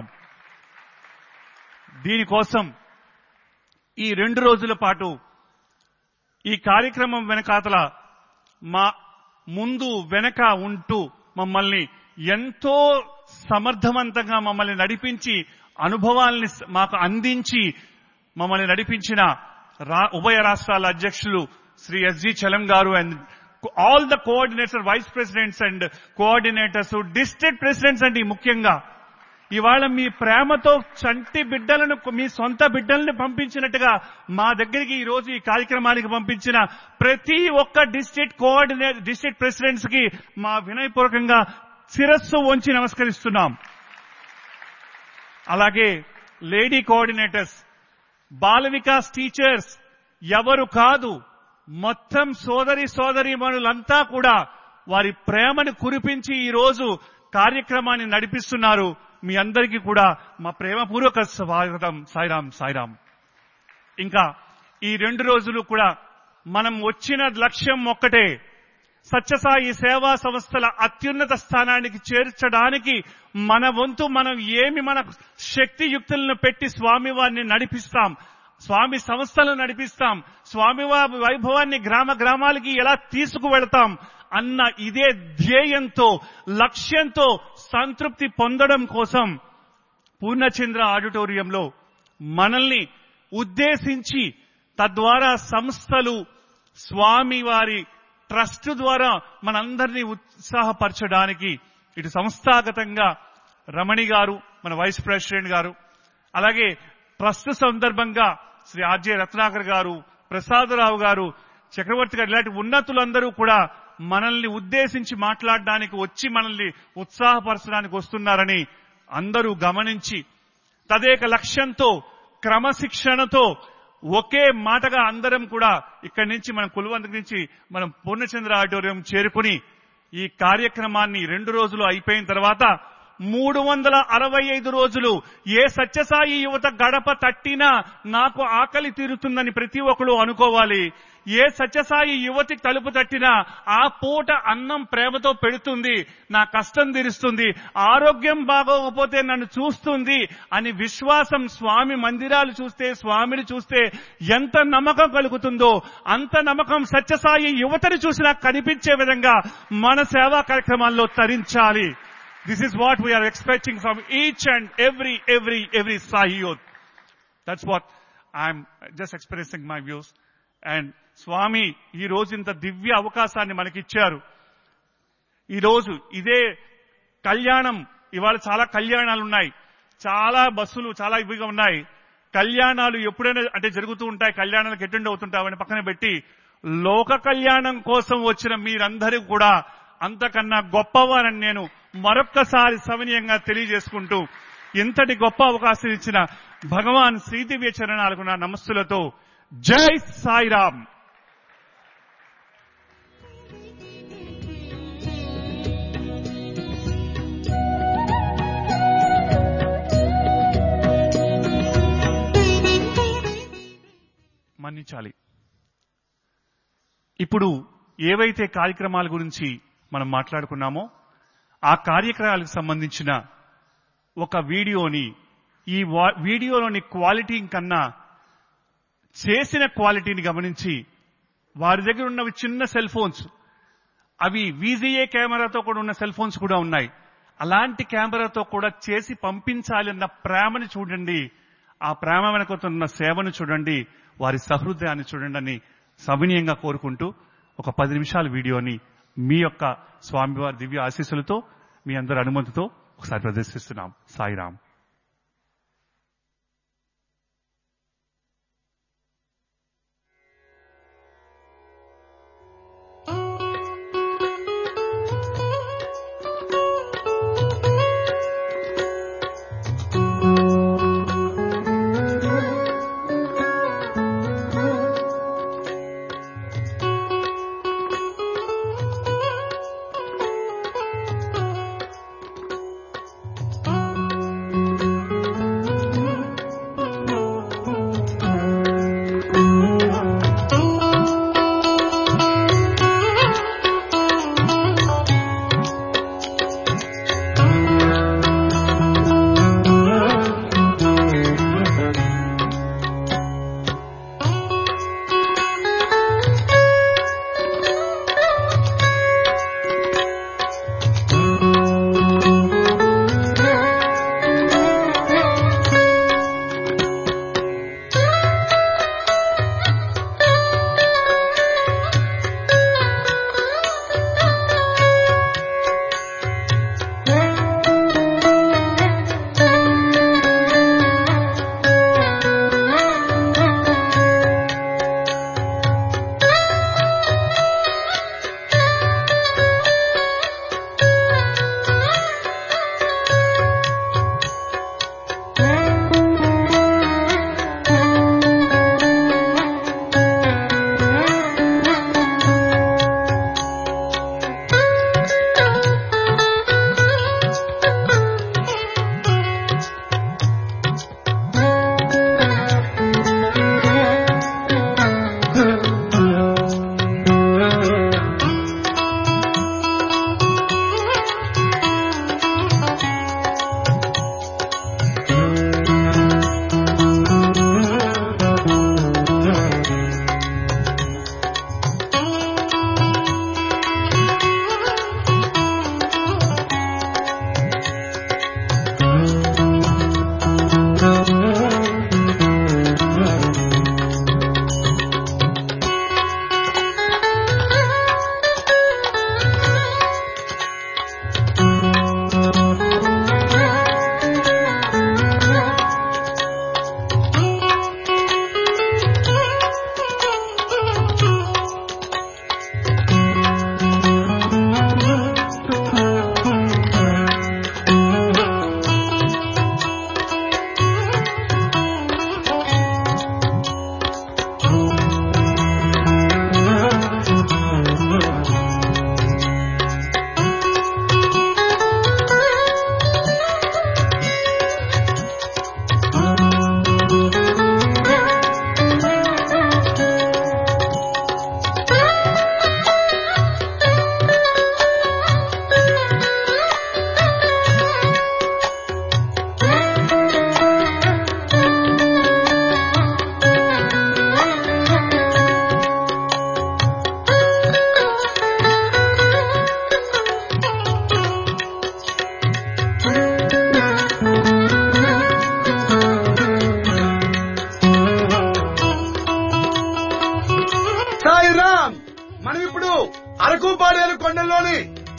దీనికోసం ఈ 2 రోజుల పాటు ఈ కార్యక్రమం వెనకాతల మా ముందు వెనక ఉంటూ మమ్మల్ని ఎంతో సమర్థవంతంగా మమ్మల్ని నడిపించి అనుభవాల్ని మాకు అందించి మమ్మల్ని నడిపించిన ఉభయ రాష్ట్రాల అధ్యక్షులు శ్రీ ఎస్జి చలం గారు and all the coordinators, vice presidents and coordinators, district presidents అండి. ముఖ్యంగా ఇవాళ మీ ప్రేమతో చంటి బిడ్డలను, మీ సొంత బిడ్డల్ని పంపించినట్టుగా మా దగ్గరికి ఈ రోజు ఈ కార్యక్రమానికి పంపించిన ప్రతి ఒక్క డిస్ట్రిక్ట్ ప్రెసిడెంట్స్ కి మా వినయపూర్వకంగా శిరస్సు వంచి నమస్కరిస్తున్నాం. అలాగే lady coordinators, Bala Vikas teachers ఎవరు కాదు, మొత్తం సోదరీమణులంతా కూడా వారి ప్రేమను కురిపించి ఈ రోజు కార్యక్రమాన్ని నడిపిస్తున్నారు. మీ అందరికీ కూడా మా ప్రేమపూర్వక స్వాగతం. సాయిరాం సాయిరాం. ఇంకా ఈ 2 రోజులు కూడా మనం వచ్చిన లక్ష్యం ఒక్కటే, సత్యసాయి సేవా సంస్థల అత్యున్నత స్థానానికి చేర్చడానికి మన వంతు మనం మన శక్తియుక్తులను పెట్టి స్వామివారిని నడిపిస్తాం, స్వామి సంస్థలను నడిపిస్తాం, స్వామివారి వైభవాన్ని గ్రామాలకి ఎలా తీసుకువెళతాం అన్న ఇదే ధ్యేయంతో, లక్ష్యంతో సంతృప్తి పొందడం కోసం పూర్ణచంద్ర ఆడిటోరియంలో మనల్ని ఉద్దేశించి తద్వారా సంస్థలు స్వామివారి ట్రస్ట్ ద్వారా మనందరినీ ఉత్సాహపరచడానికి ఇటు సంస్థాగతంగా రమణి గారు, మన వైస్ ప్రెసిడెంట్ గారు, అలాగే ట్రస్ట్ సందర్భంగా శ్రీ ఆర్జే రత్నాకర్ గారు, ప్రసాదరావు గారు, చక్రవర్తి గారు, ఇలాంటి ఉన్నతులందరూ కూడా మనల్ని ఉద్దేశించి మాట్లాడడానికి వచ్చి మనల్ని ఉత్సాహపరచడానికి వస్తున్నారని అందరూ గమనించి తదేక లక్ష్యంతో క్రమశిక్షణతో ఒకే మాటగా అందరం కూడా ఇక్కడి నుంచి మనం కులవంత నుంచి మనం పూర్ణచంద్ర ఆడిటోరియం చేరుకుని ఈ కార్యక్రమాన్ని 2 రోజులు అయిపోయిన తర్వాత 365 రోజులు ఏ సత్యసాయి యువత గడప తట్టినా నాకు ఆకలి తీరుతుందని ప్రతి ఒక్కరు అనుకోవాలి. ఏ సత్యసాయి యువతి తలుపు తట్టినా ఆ పూట అన్నం ప్రేమతో పెడుతుంది, నా కష్టం తీరుస్తుంది, ఆరోగ్యం బాగోకపోతే నన్ను చూస్తుంది అని విశ్వాసం, స్వామి మందిరాలు చూస్తే, స్వామిని చూస్తే ఎంత నమ్మకం కలుగుతుందో అంత నమ్మకం సత్యసాయి యువతని చూసినా కనిపించే విధంగా మన సేవా కార్యక్రమాల్లో తరించాలి. This is what we are expecting from each and every Sai youth. That's what I'm just expressing my views. And స్వామి ఈ రోజు ఇంత దివ్య అవకాశాన్ని మనకిచ్చారు. ఈ రోజు ఇదే కళ్యాణం, ఇవాళ చాలా కళ్యాణాలు ఉన్నాయి, చాలా బస్సులు చాలా ఇవిగా ఉన్నాయి. కళ్యాణాలు ఎప్పుడైనా అంటే జరుగుతూ ఉంటాయి, కళ్యాణాలకు అటెండ్ అవుతుంటామని పక్కన పెట్టి లోక కళ్యాణం కోసం వచ్చిన మీరందరూ కూడా అంతకన్నా గొప్పవారని నేను మరొక్కసారి సవినయంగా తెలియజేసుకుంటూ, ఇంతటి గొప్ప అవకాశం ఇచ్చిన భగవాన్ శ్రీదివ్య చరణాలకు నా నమస్సులతో జై సాయిరామ్. మన్నించాలి. ఇప్పుడు ఏవైతే కార్యక్రమాల గురించి మనం మాట్లాడుకున్నామో ఆ కార్యక్రమాలకు సంబంధించిన ఒక వీడియోని, ఈ వీడియోలోని క్వాలిటీ కన్నా చేసిన క్వాలిటీని గమనించి, వారి దగ్గర ఉన్నవి చిన్న సెల్ ఫోన్స్, అవి VGA కెమెరాతో కూడా ఉన్న సెల్ ఫోన్స్ కూడా ఉన్నాయి. అలాంటి కెమెరాతో కూడా చేసి పంపించాలన్న ప్రేమని చూడండి, ఆ ప్రేమ వెనుకతున్న సేవను చూడండి, వారి సహృదయాన్ని చూడండి అని సవినయంగా కోరుకుంటూ ఒక 10 నిమిషాల వీడియోని మీ యొక్క స్వామివారి దివ్య ఆశీస్సులతో, మీ అందరి అనుమతితో ఒకసారి ప్రదర్శిస్తున్నాం. సాయిరామ్.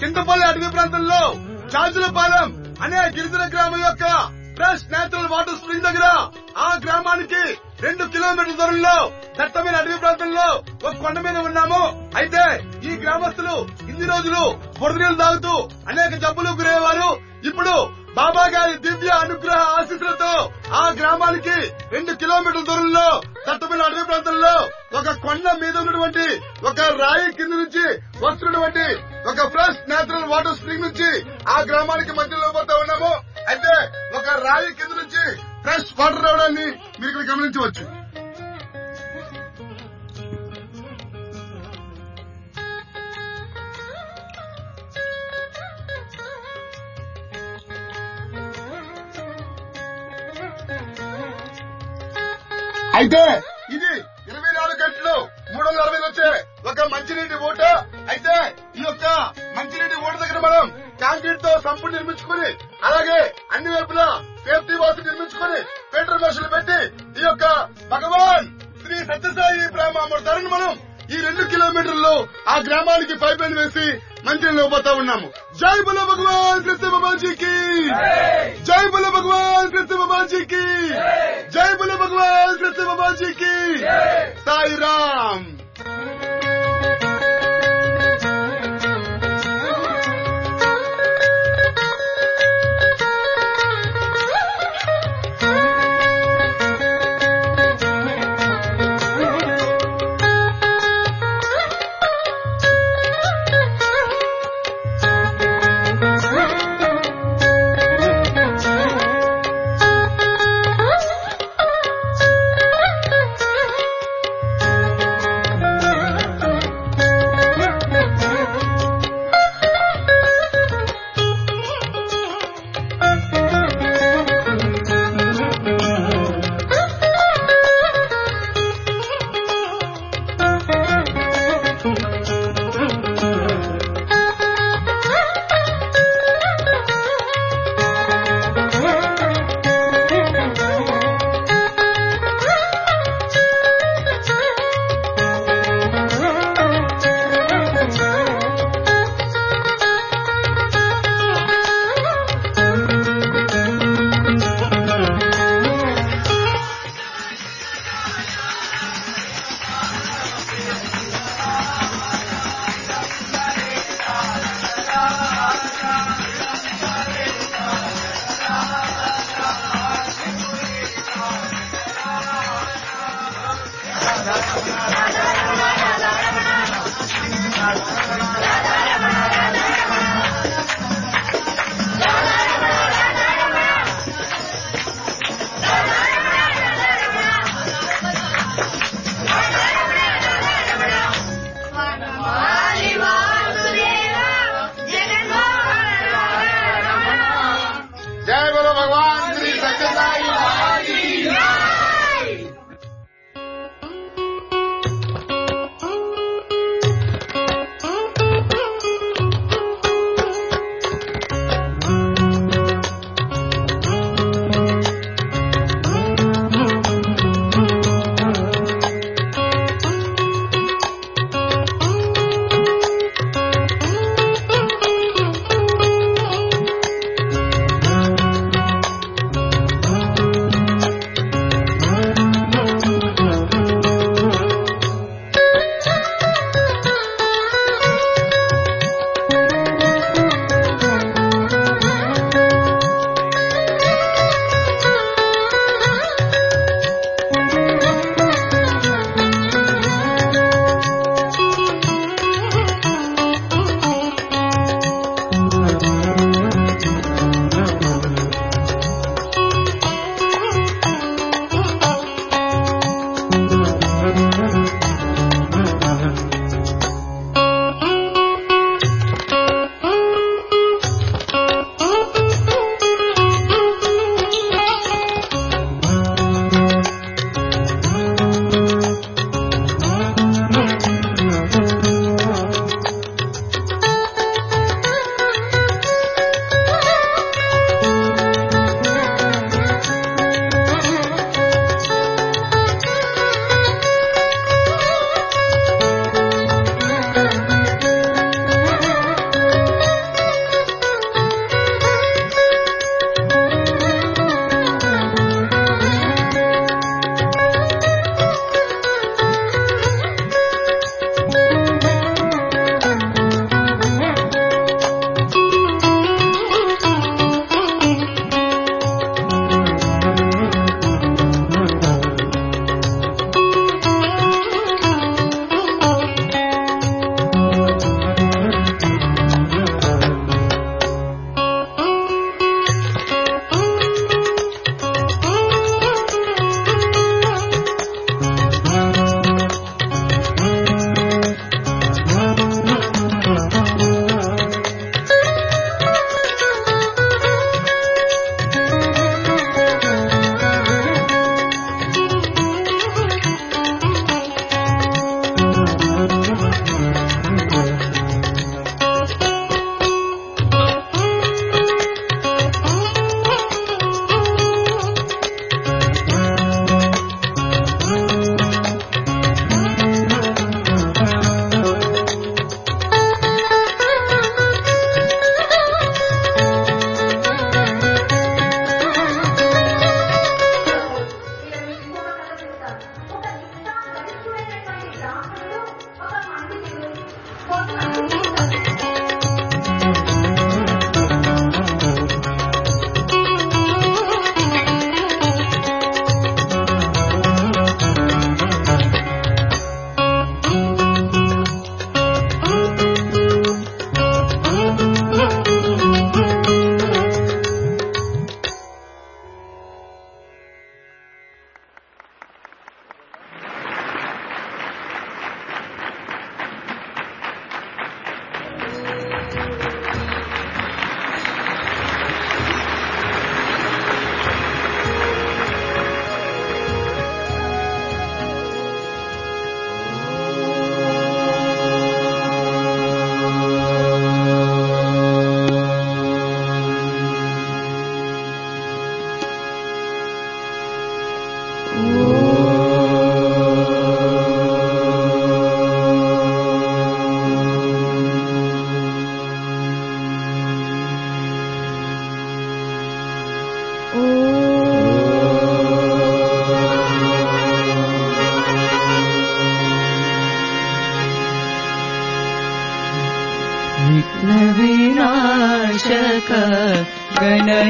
చింతపల్లి అటవీ ప్రాంతంలో చాచులపాలెం అనే గిరిజన గ్రామం యొక్క ఫ్రెష్ నేచురల్ వాటర్ స్ప్రింగ్ దగ్గర ఆ గ్రామానికి 2 కిలోమీటర్ల దూరంలో దట్టమైన అటవీ ప్రాంతంలో ఒక కొండ మీద ఉన్నాము. అయితే ఈ గ్రామస్తులు ఇన్ని రోజులు బురద నీళ్లు తాగుతూ అనేక జబ్బులు గురయ్యేవారు. ఇప్పుడు బాబా గారి దివ్య అనుగ్రహ ఆశీస్సులతో ఆ గ్రామానికి 2 కిలోమీటర్ల దూరంలో దట్టమైన అటవీ ప్రాంతంలో ఒక కొండ మీద ఉన్నటువంటి ఒక రాయి కింద నుంచి వస్తున్నటువంటి ఒక ఫ్రెష్ నేచురల్ వాటర్ స్ప్రింగ్ నుంచి ఆ గ్రామానికి మధ్యలో పోతా ఉన్నాము. అయితే ఒక రాయి కింద నుంచి ఫ్రెష్ వాటర్ రావడాన్ని మీరు ఇక్కడ గమనించవచ్చు. అయితే ఇది 24 గంటలు 360 వచ్చే ఒక మంచినీటి ఓట. అయితే ఈ యొక్క మంచినీటి ఓట దగ్గర మనం కాంక్రీట్ తో సంపుడు నిర్మించుకుని అలాగే అన్ని వైపులా సేఫ్టీ వాల్స్ నిర్మించుకుని ఫిల్టర్ మెషిన్లు పెట్టి ఈ యొక్క భగవాన్ శ్రీ సత్యసాయి ప్రేమామృతాన్ని మనం ఈ 2 కిలోమీటర్లు ఆ గ్రామానికి పైప్ లైన్ వేసి మంచినీళ్ళు పోతా ఉన్నాము. జై బోలో భగవాన్ కృష్ణ బాబాజీకి, జై బోలో భగవాన్ కృష్ణ బాబాజీకి, జై బోలో భగవాన్ కృష్ణ బాబాజీకి. సాయిరామ్.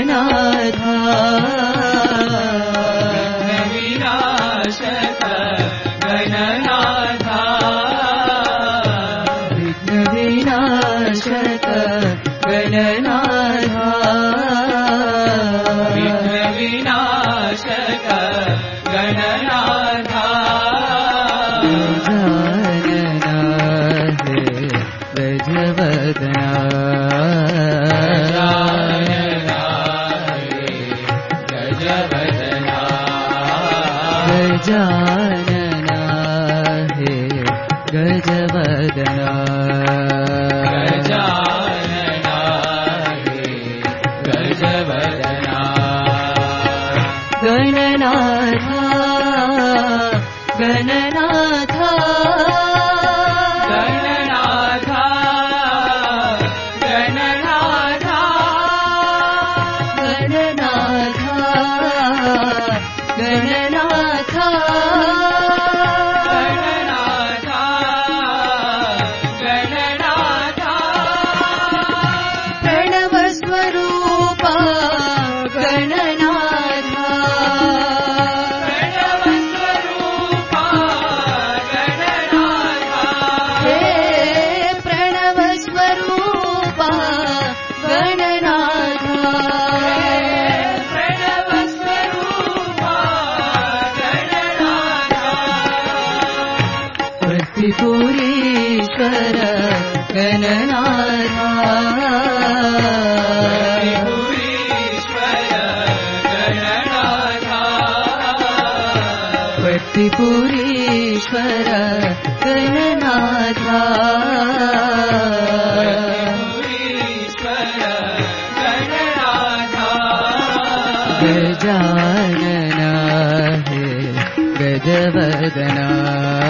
गणनाथ विनाशक गणनाथ विघ्न विनाशक गणनाथ विघ्न विनाशक गणनाथ गजवदना गजानना हे गजवदना गजानना हे गजवदना गणनाथ गणनाथ त्रिपुरीश्वर गणनाथ त्रिपुरीश्वर गणनाथ गजानना हे गजवदना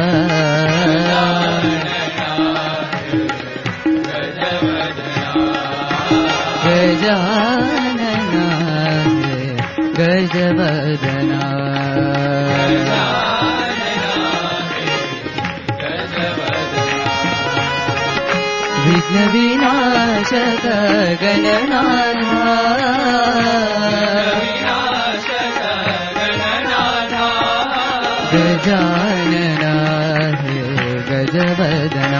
गजानना हे गजवदना विघ्न विनाशक गणनाथ गजानना हे गजवदना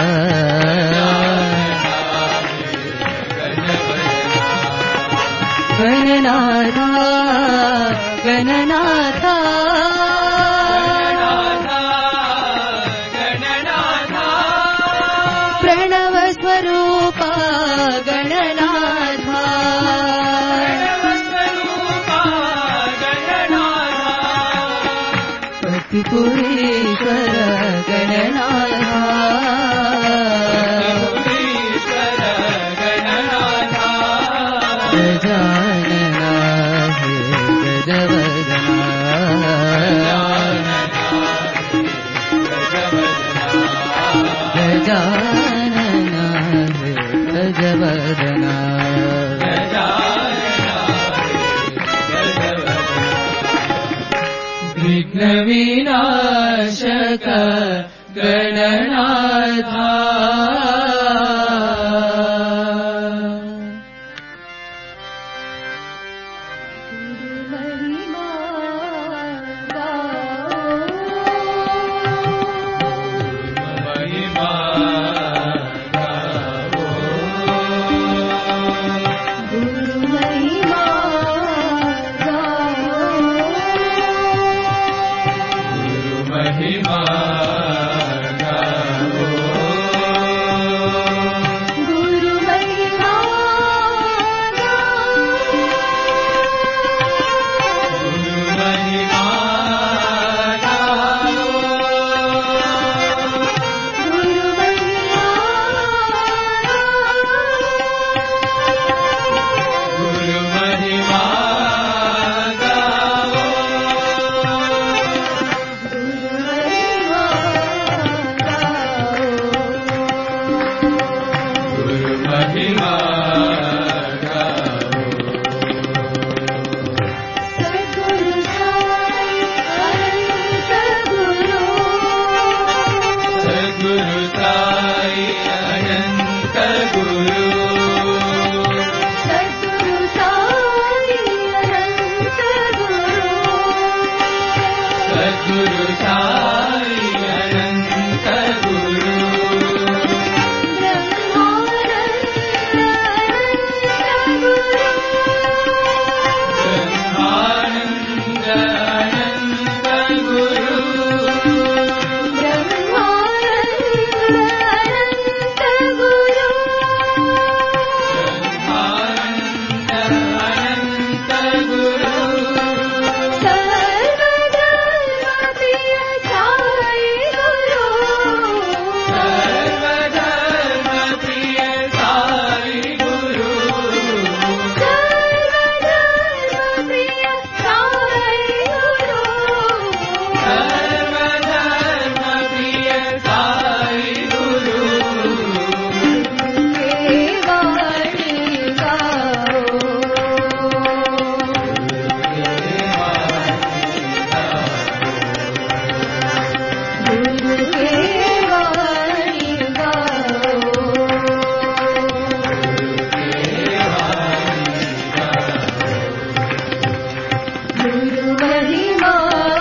गणनाथ गणनाथ प्रणव स्वरूप गणनाथ त्रिपुरेश्वर गणनाथ गजानना हे गजवदना गजानना हे गजवदना विघ्न विनाशक गणनाथ महिमा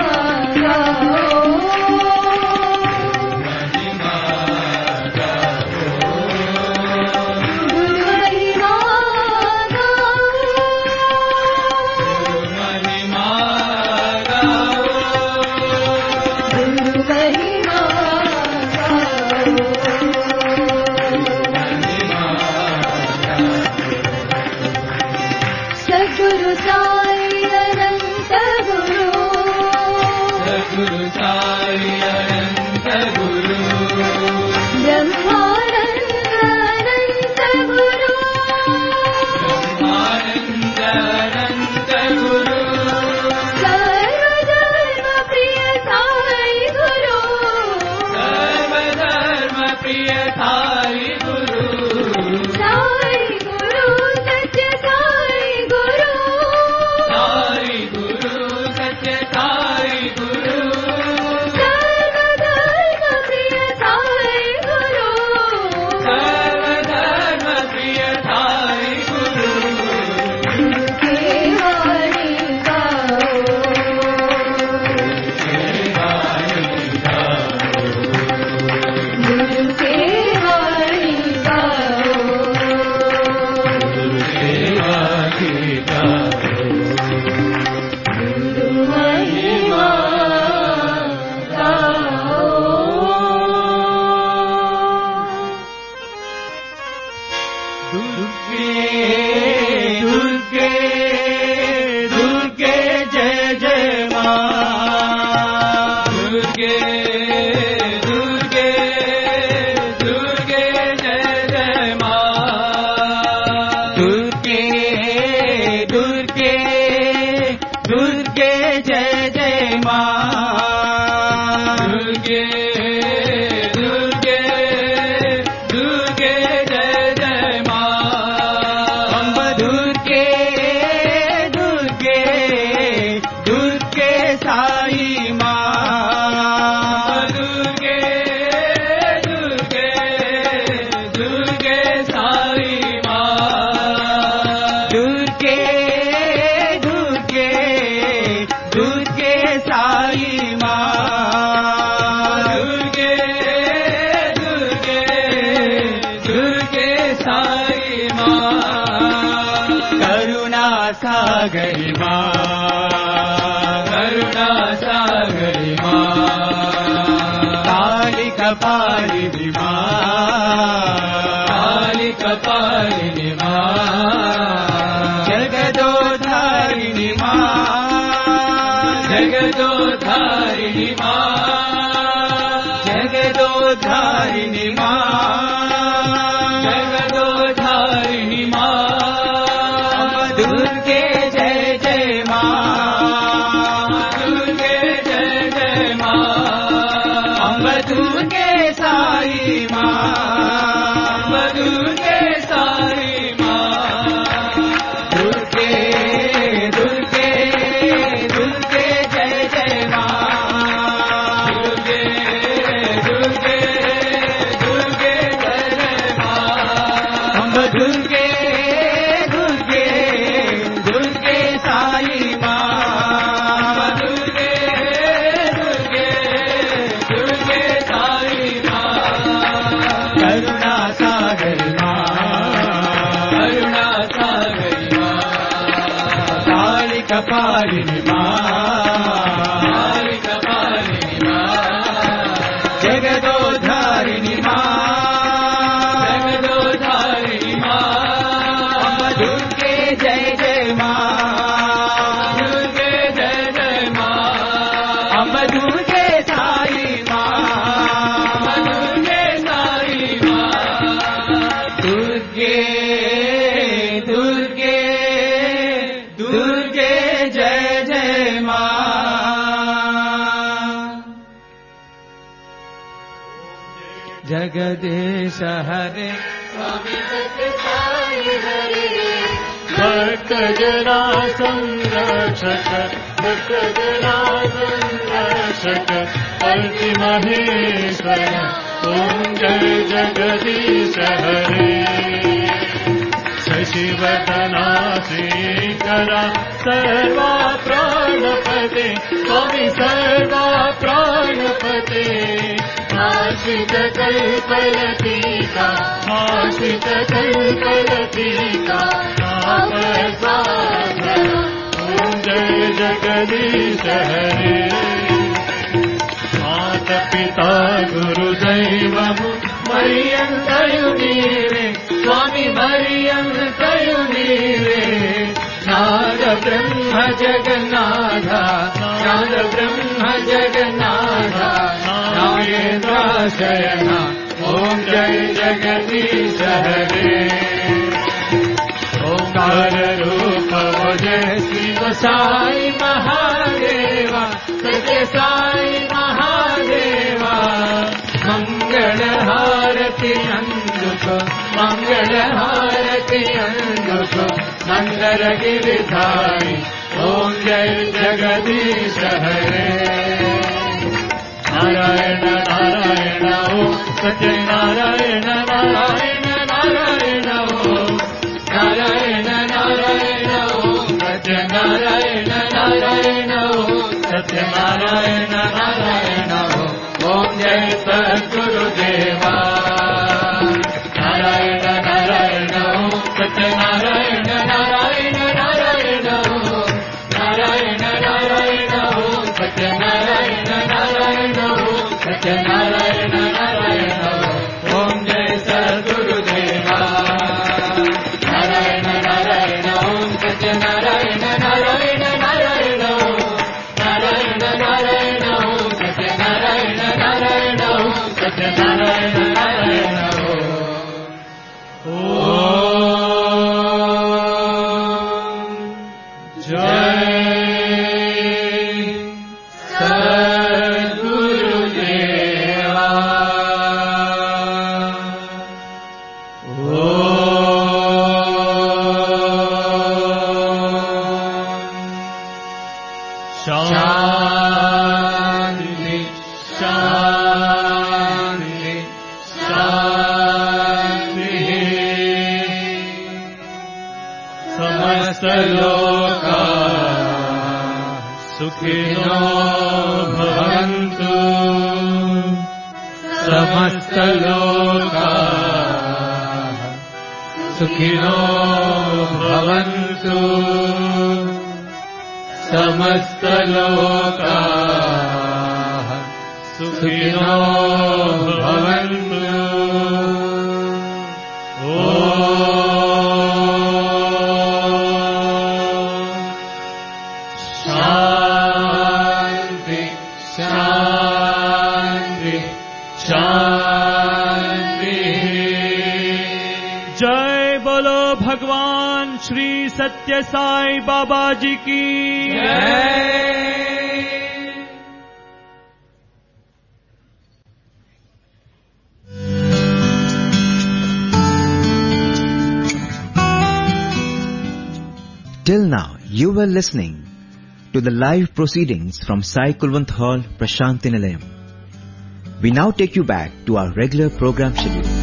जगदीश हरे स्वामी सत्य साई हरे भक्त जना संरक्षक भक्त जना संरक्षक अर्ति महेश्वर ओम जय जगदीश हरे शशिवदना श्रीकरा सर्वा प्राणपते स्वामी सर्वा प्राणपते आश्रित कल्पलतिका आश्रित कल्पलतिका ओम जय जगदीश हरे माता पिता गुरुदैवमु मरियन्तयु नीवे स्वामी मरियन्तयु नीवे नाद ब्रह्म जगन्नाथ नाद ब्रह्म जगन्नाथ नागेन्द्र शयन ओम जय जगदीश हरे ओंकार रूप जय शिव साई महादेवा सत्य साई महादेवा मंगल हारति अंदुको मंगल हारति अंदुको मंगल गिरिधारी ओम जय जगदीश हरे नारायण नारायण ओम सत्य नारायण नारायण नारायण ओम नारायण नारायण ओम सत्य नारायण नारायण ओम सत्य नारायण नारायण ओम जय सद्गुरुदेवा नारायण नारायण ओम सत्य नारायण नारायण नारायण ओम नारायण नारायण ओम सत्य नारायण नारायण ओम सत्य नारायण नारायण ओम जय सद्गुरुदेवा नारायण नारायण ओम सत्य नारायण नारायण नारायण ओम नारायण नारायण ओम सत्य नारायण नारायण ओम सत्य नारायण नारायण सुखिनो भवन्तु समस्त लोकाः सुखिनो भवन्तु शान्ति शान्ति शान्ति जय बोलो भगवान श्री सत्य साई बाबा जी की जय। Till now, you were listening to the live proceedings from Sai Kulwant Hall, Prashanthi Nilayam. We now take you back to our regular program schedule.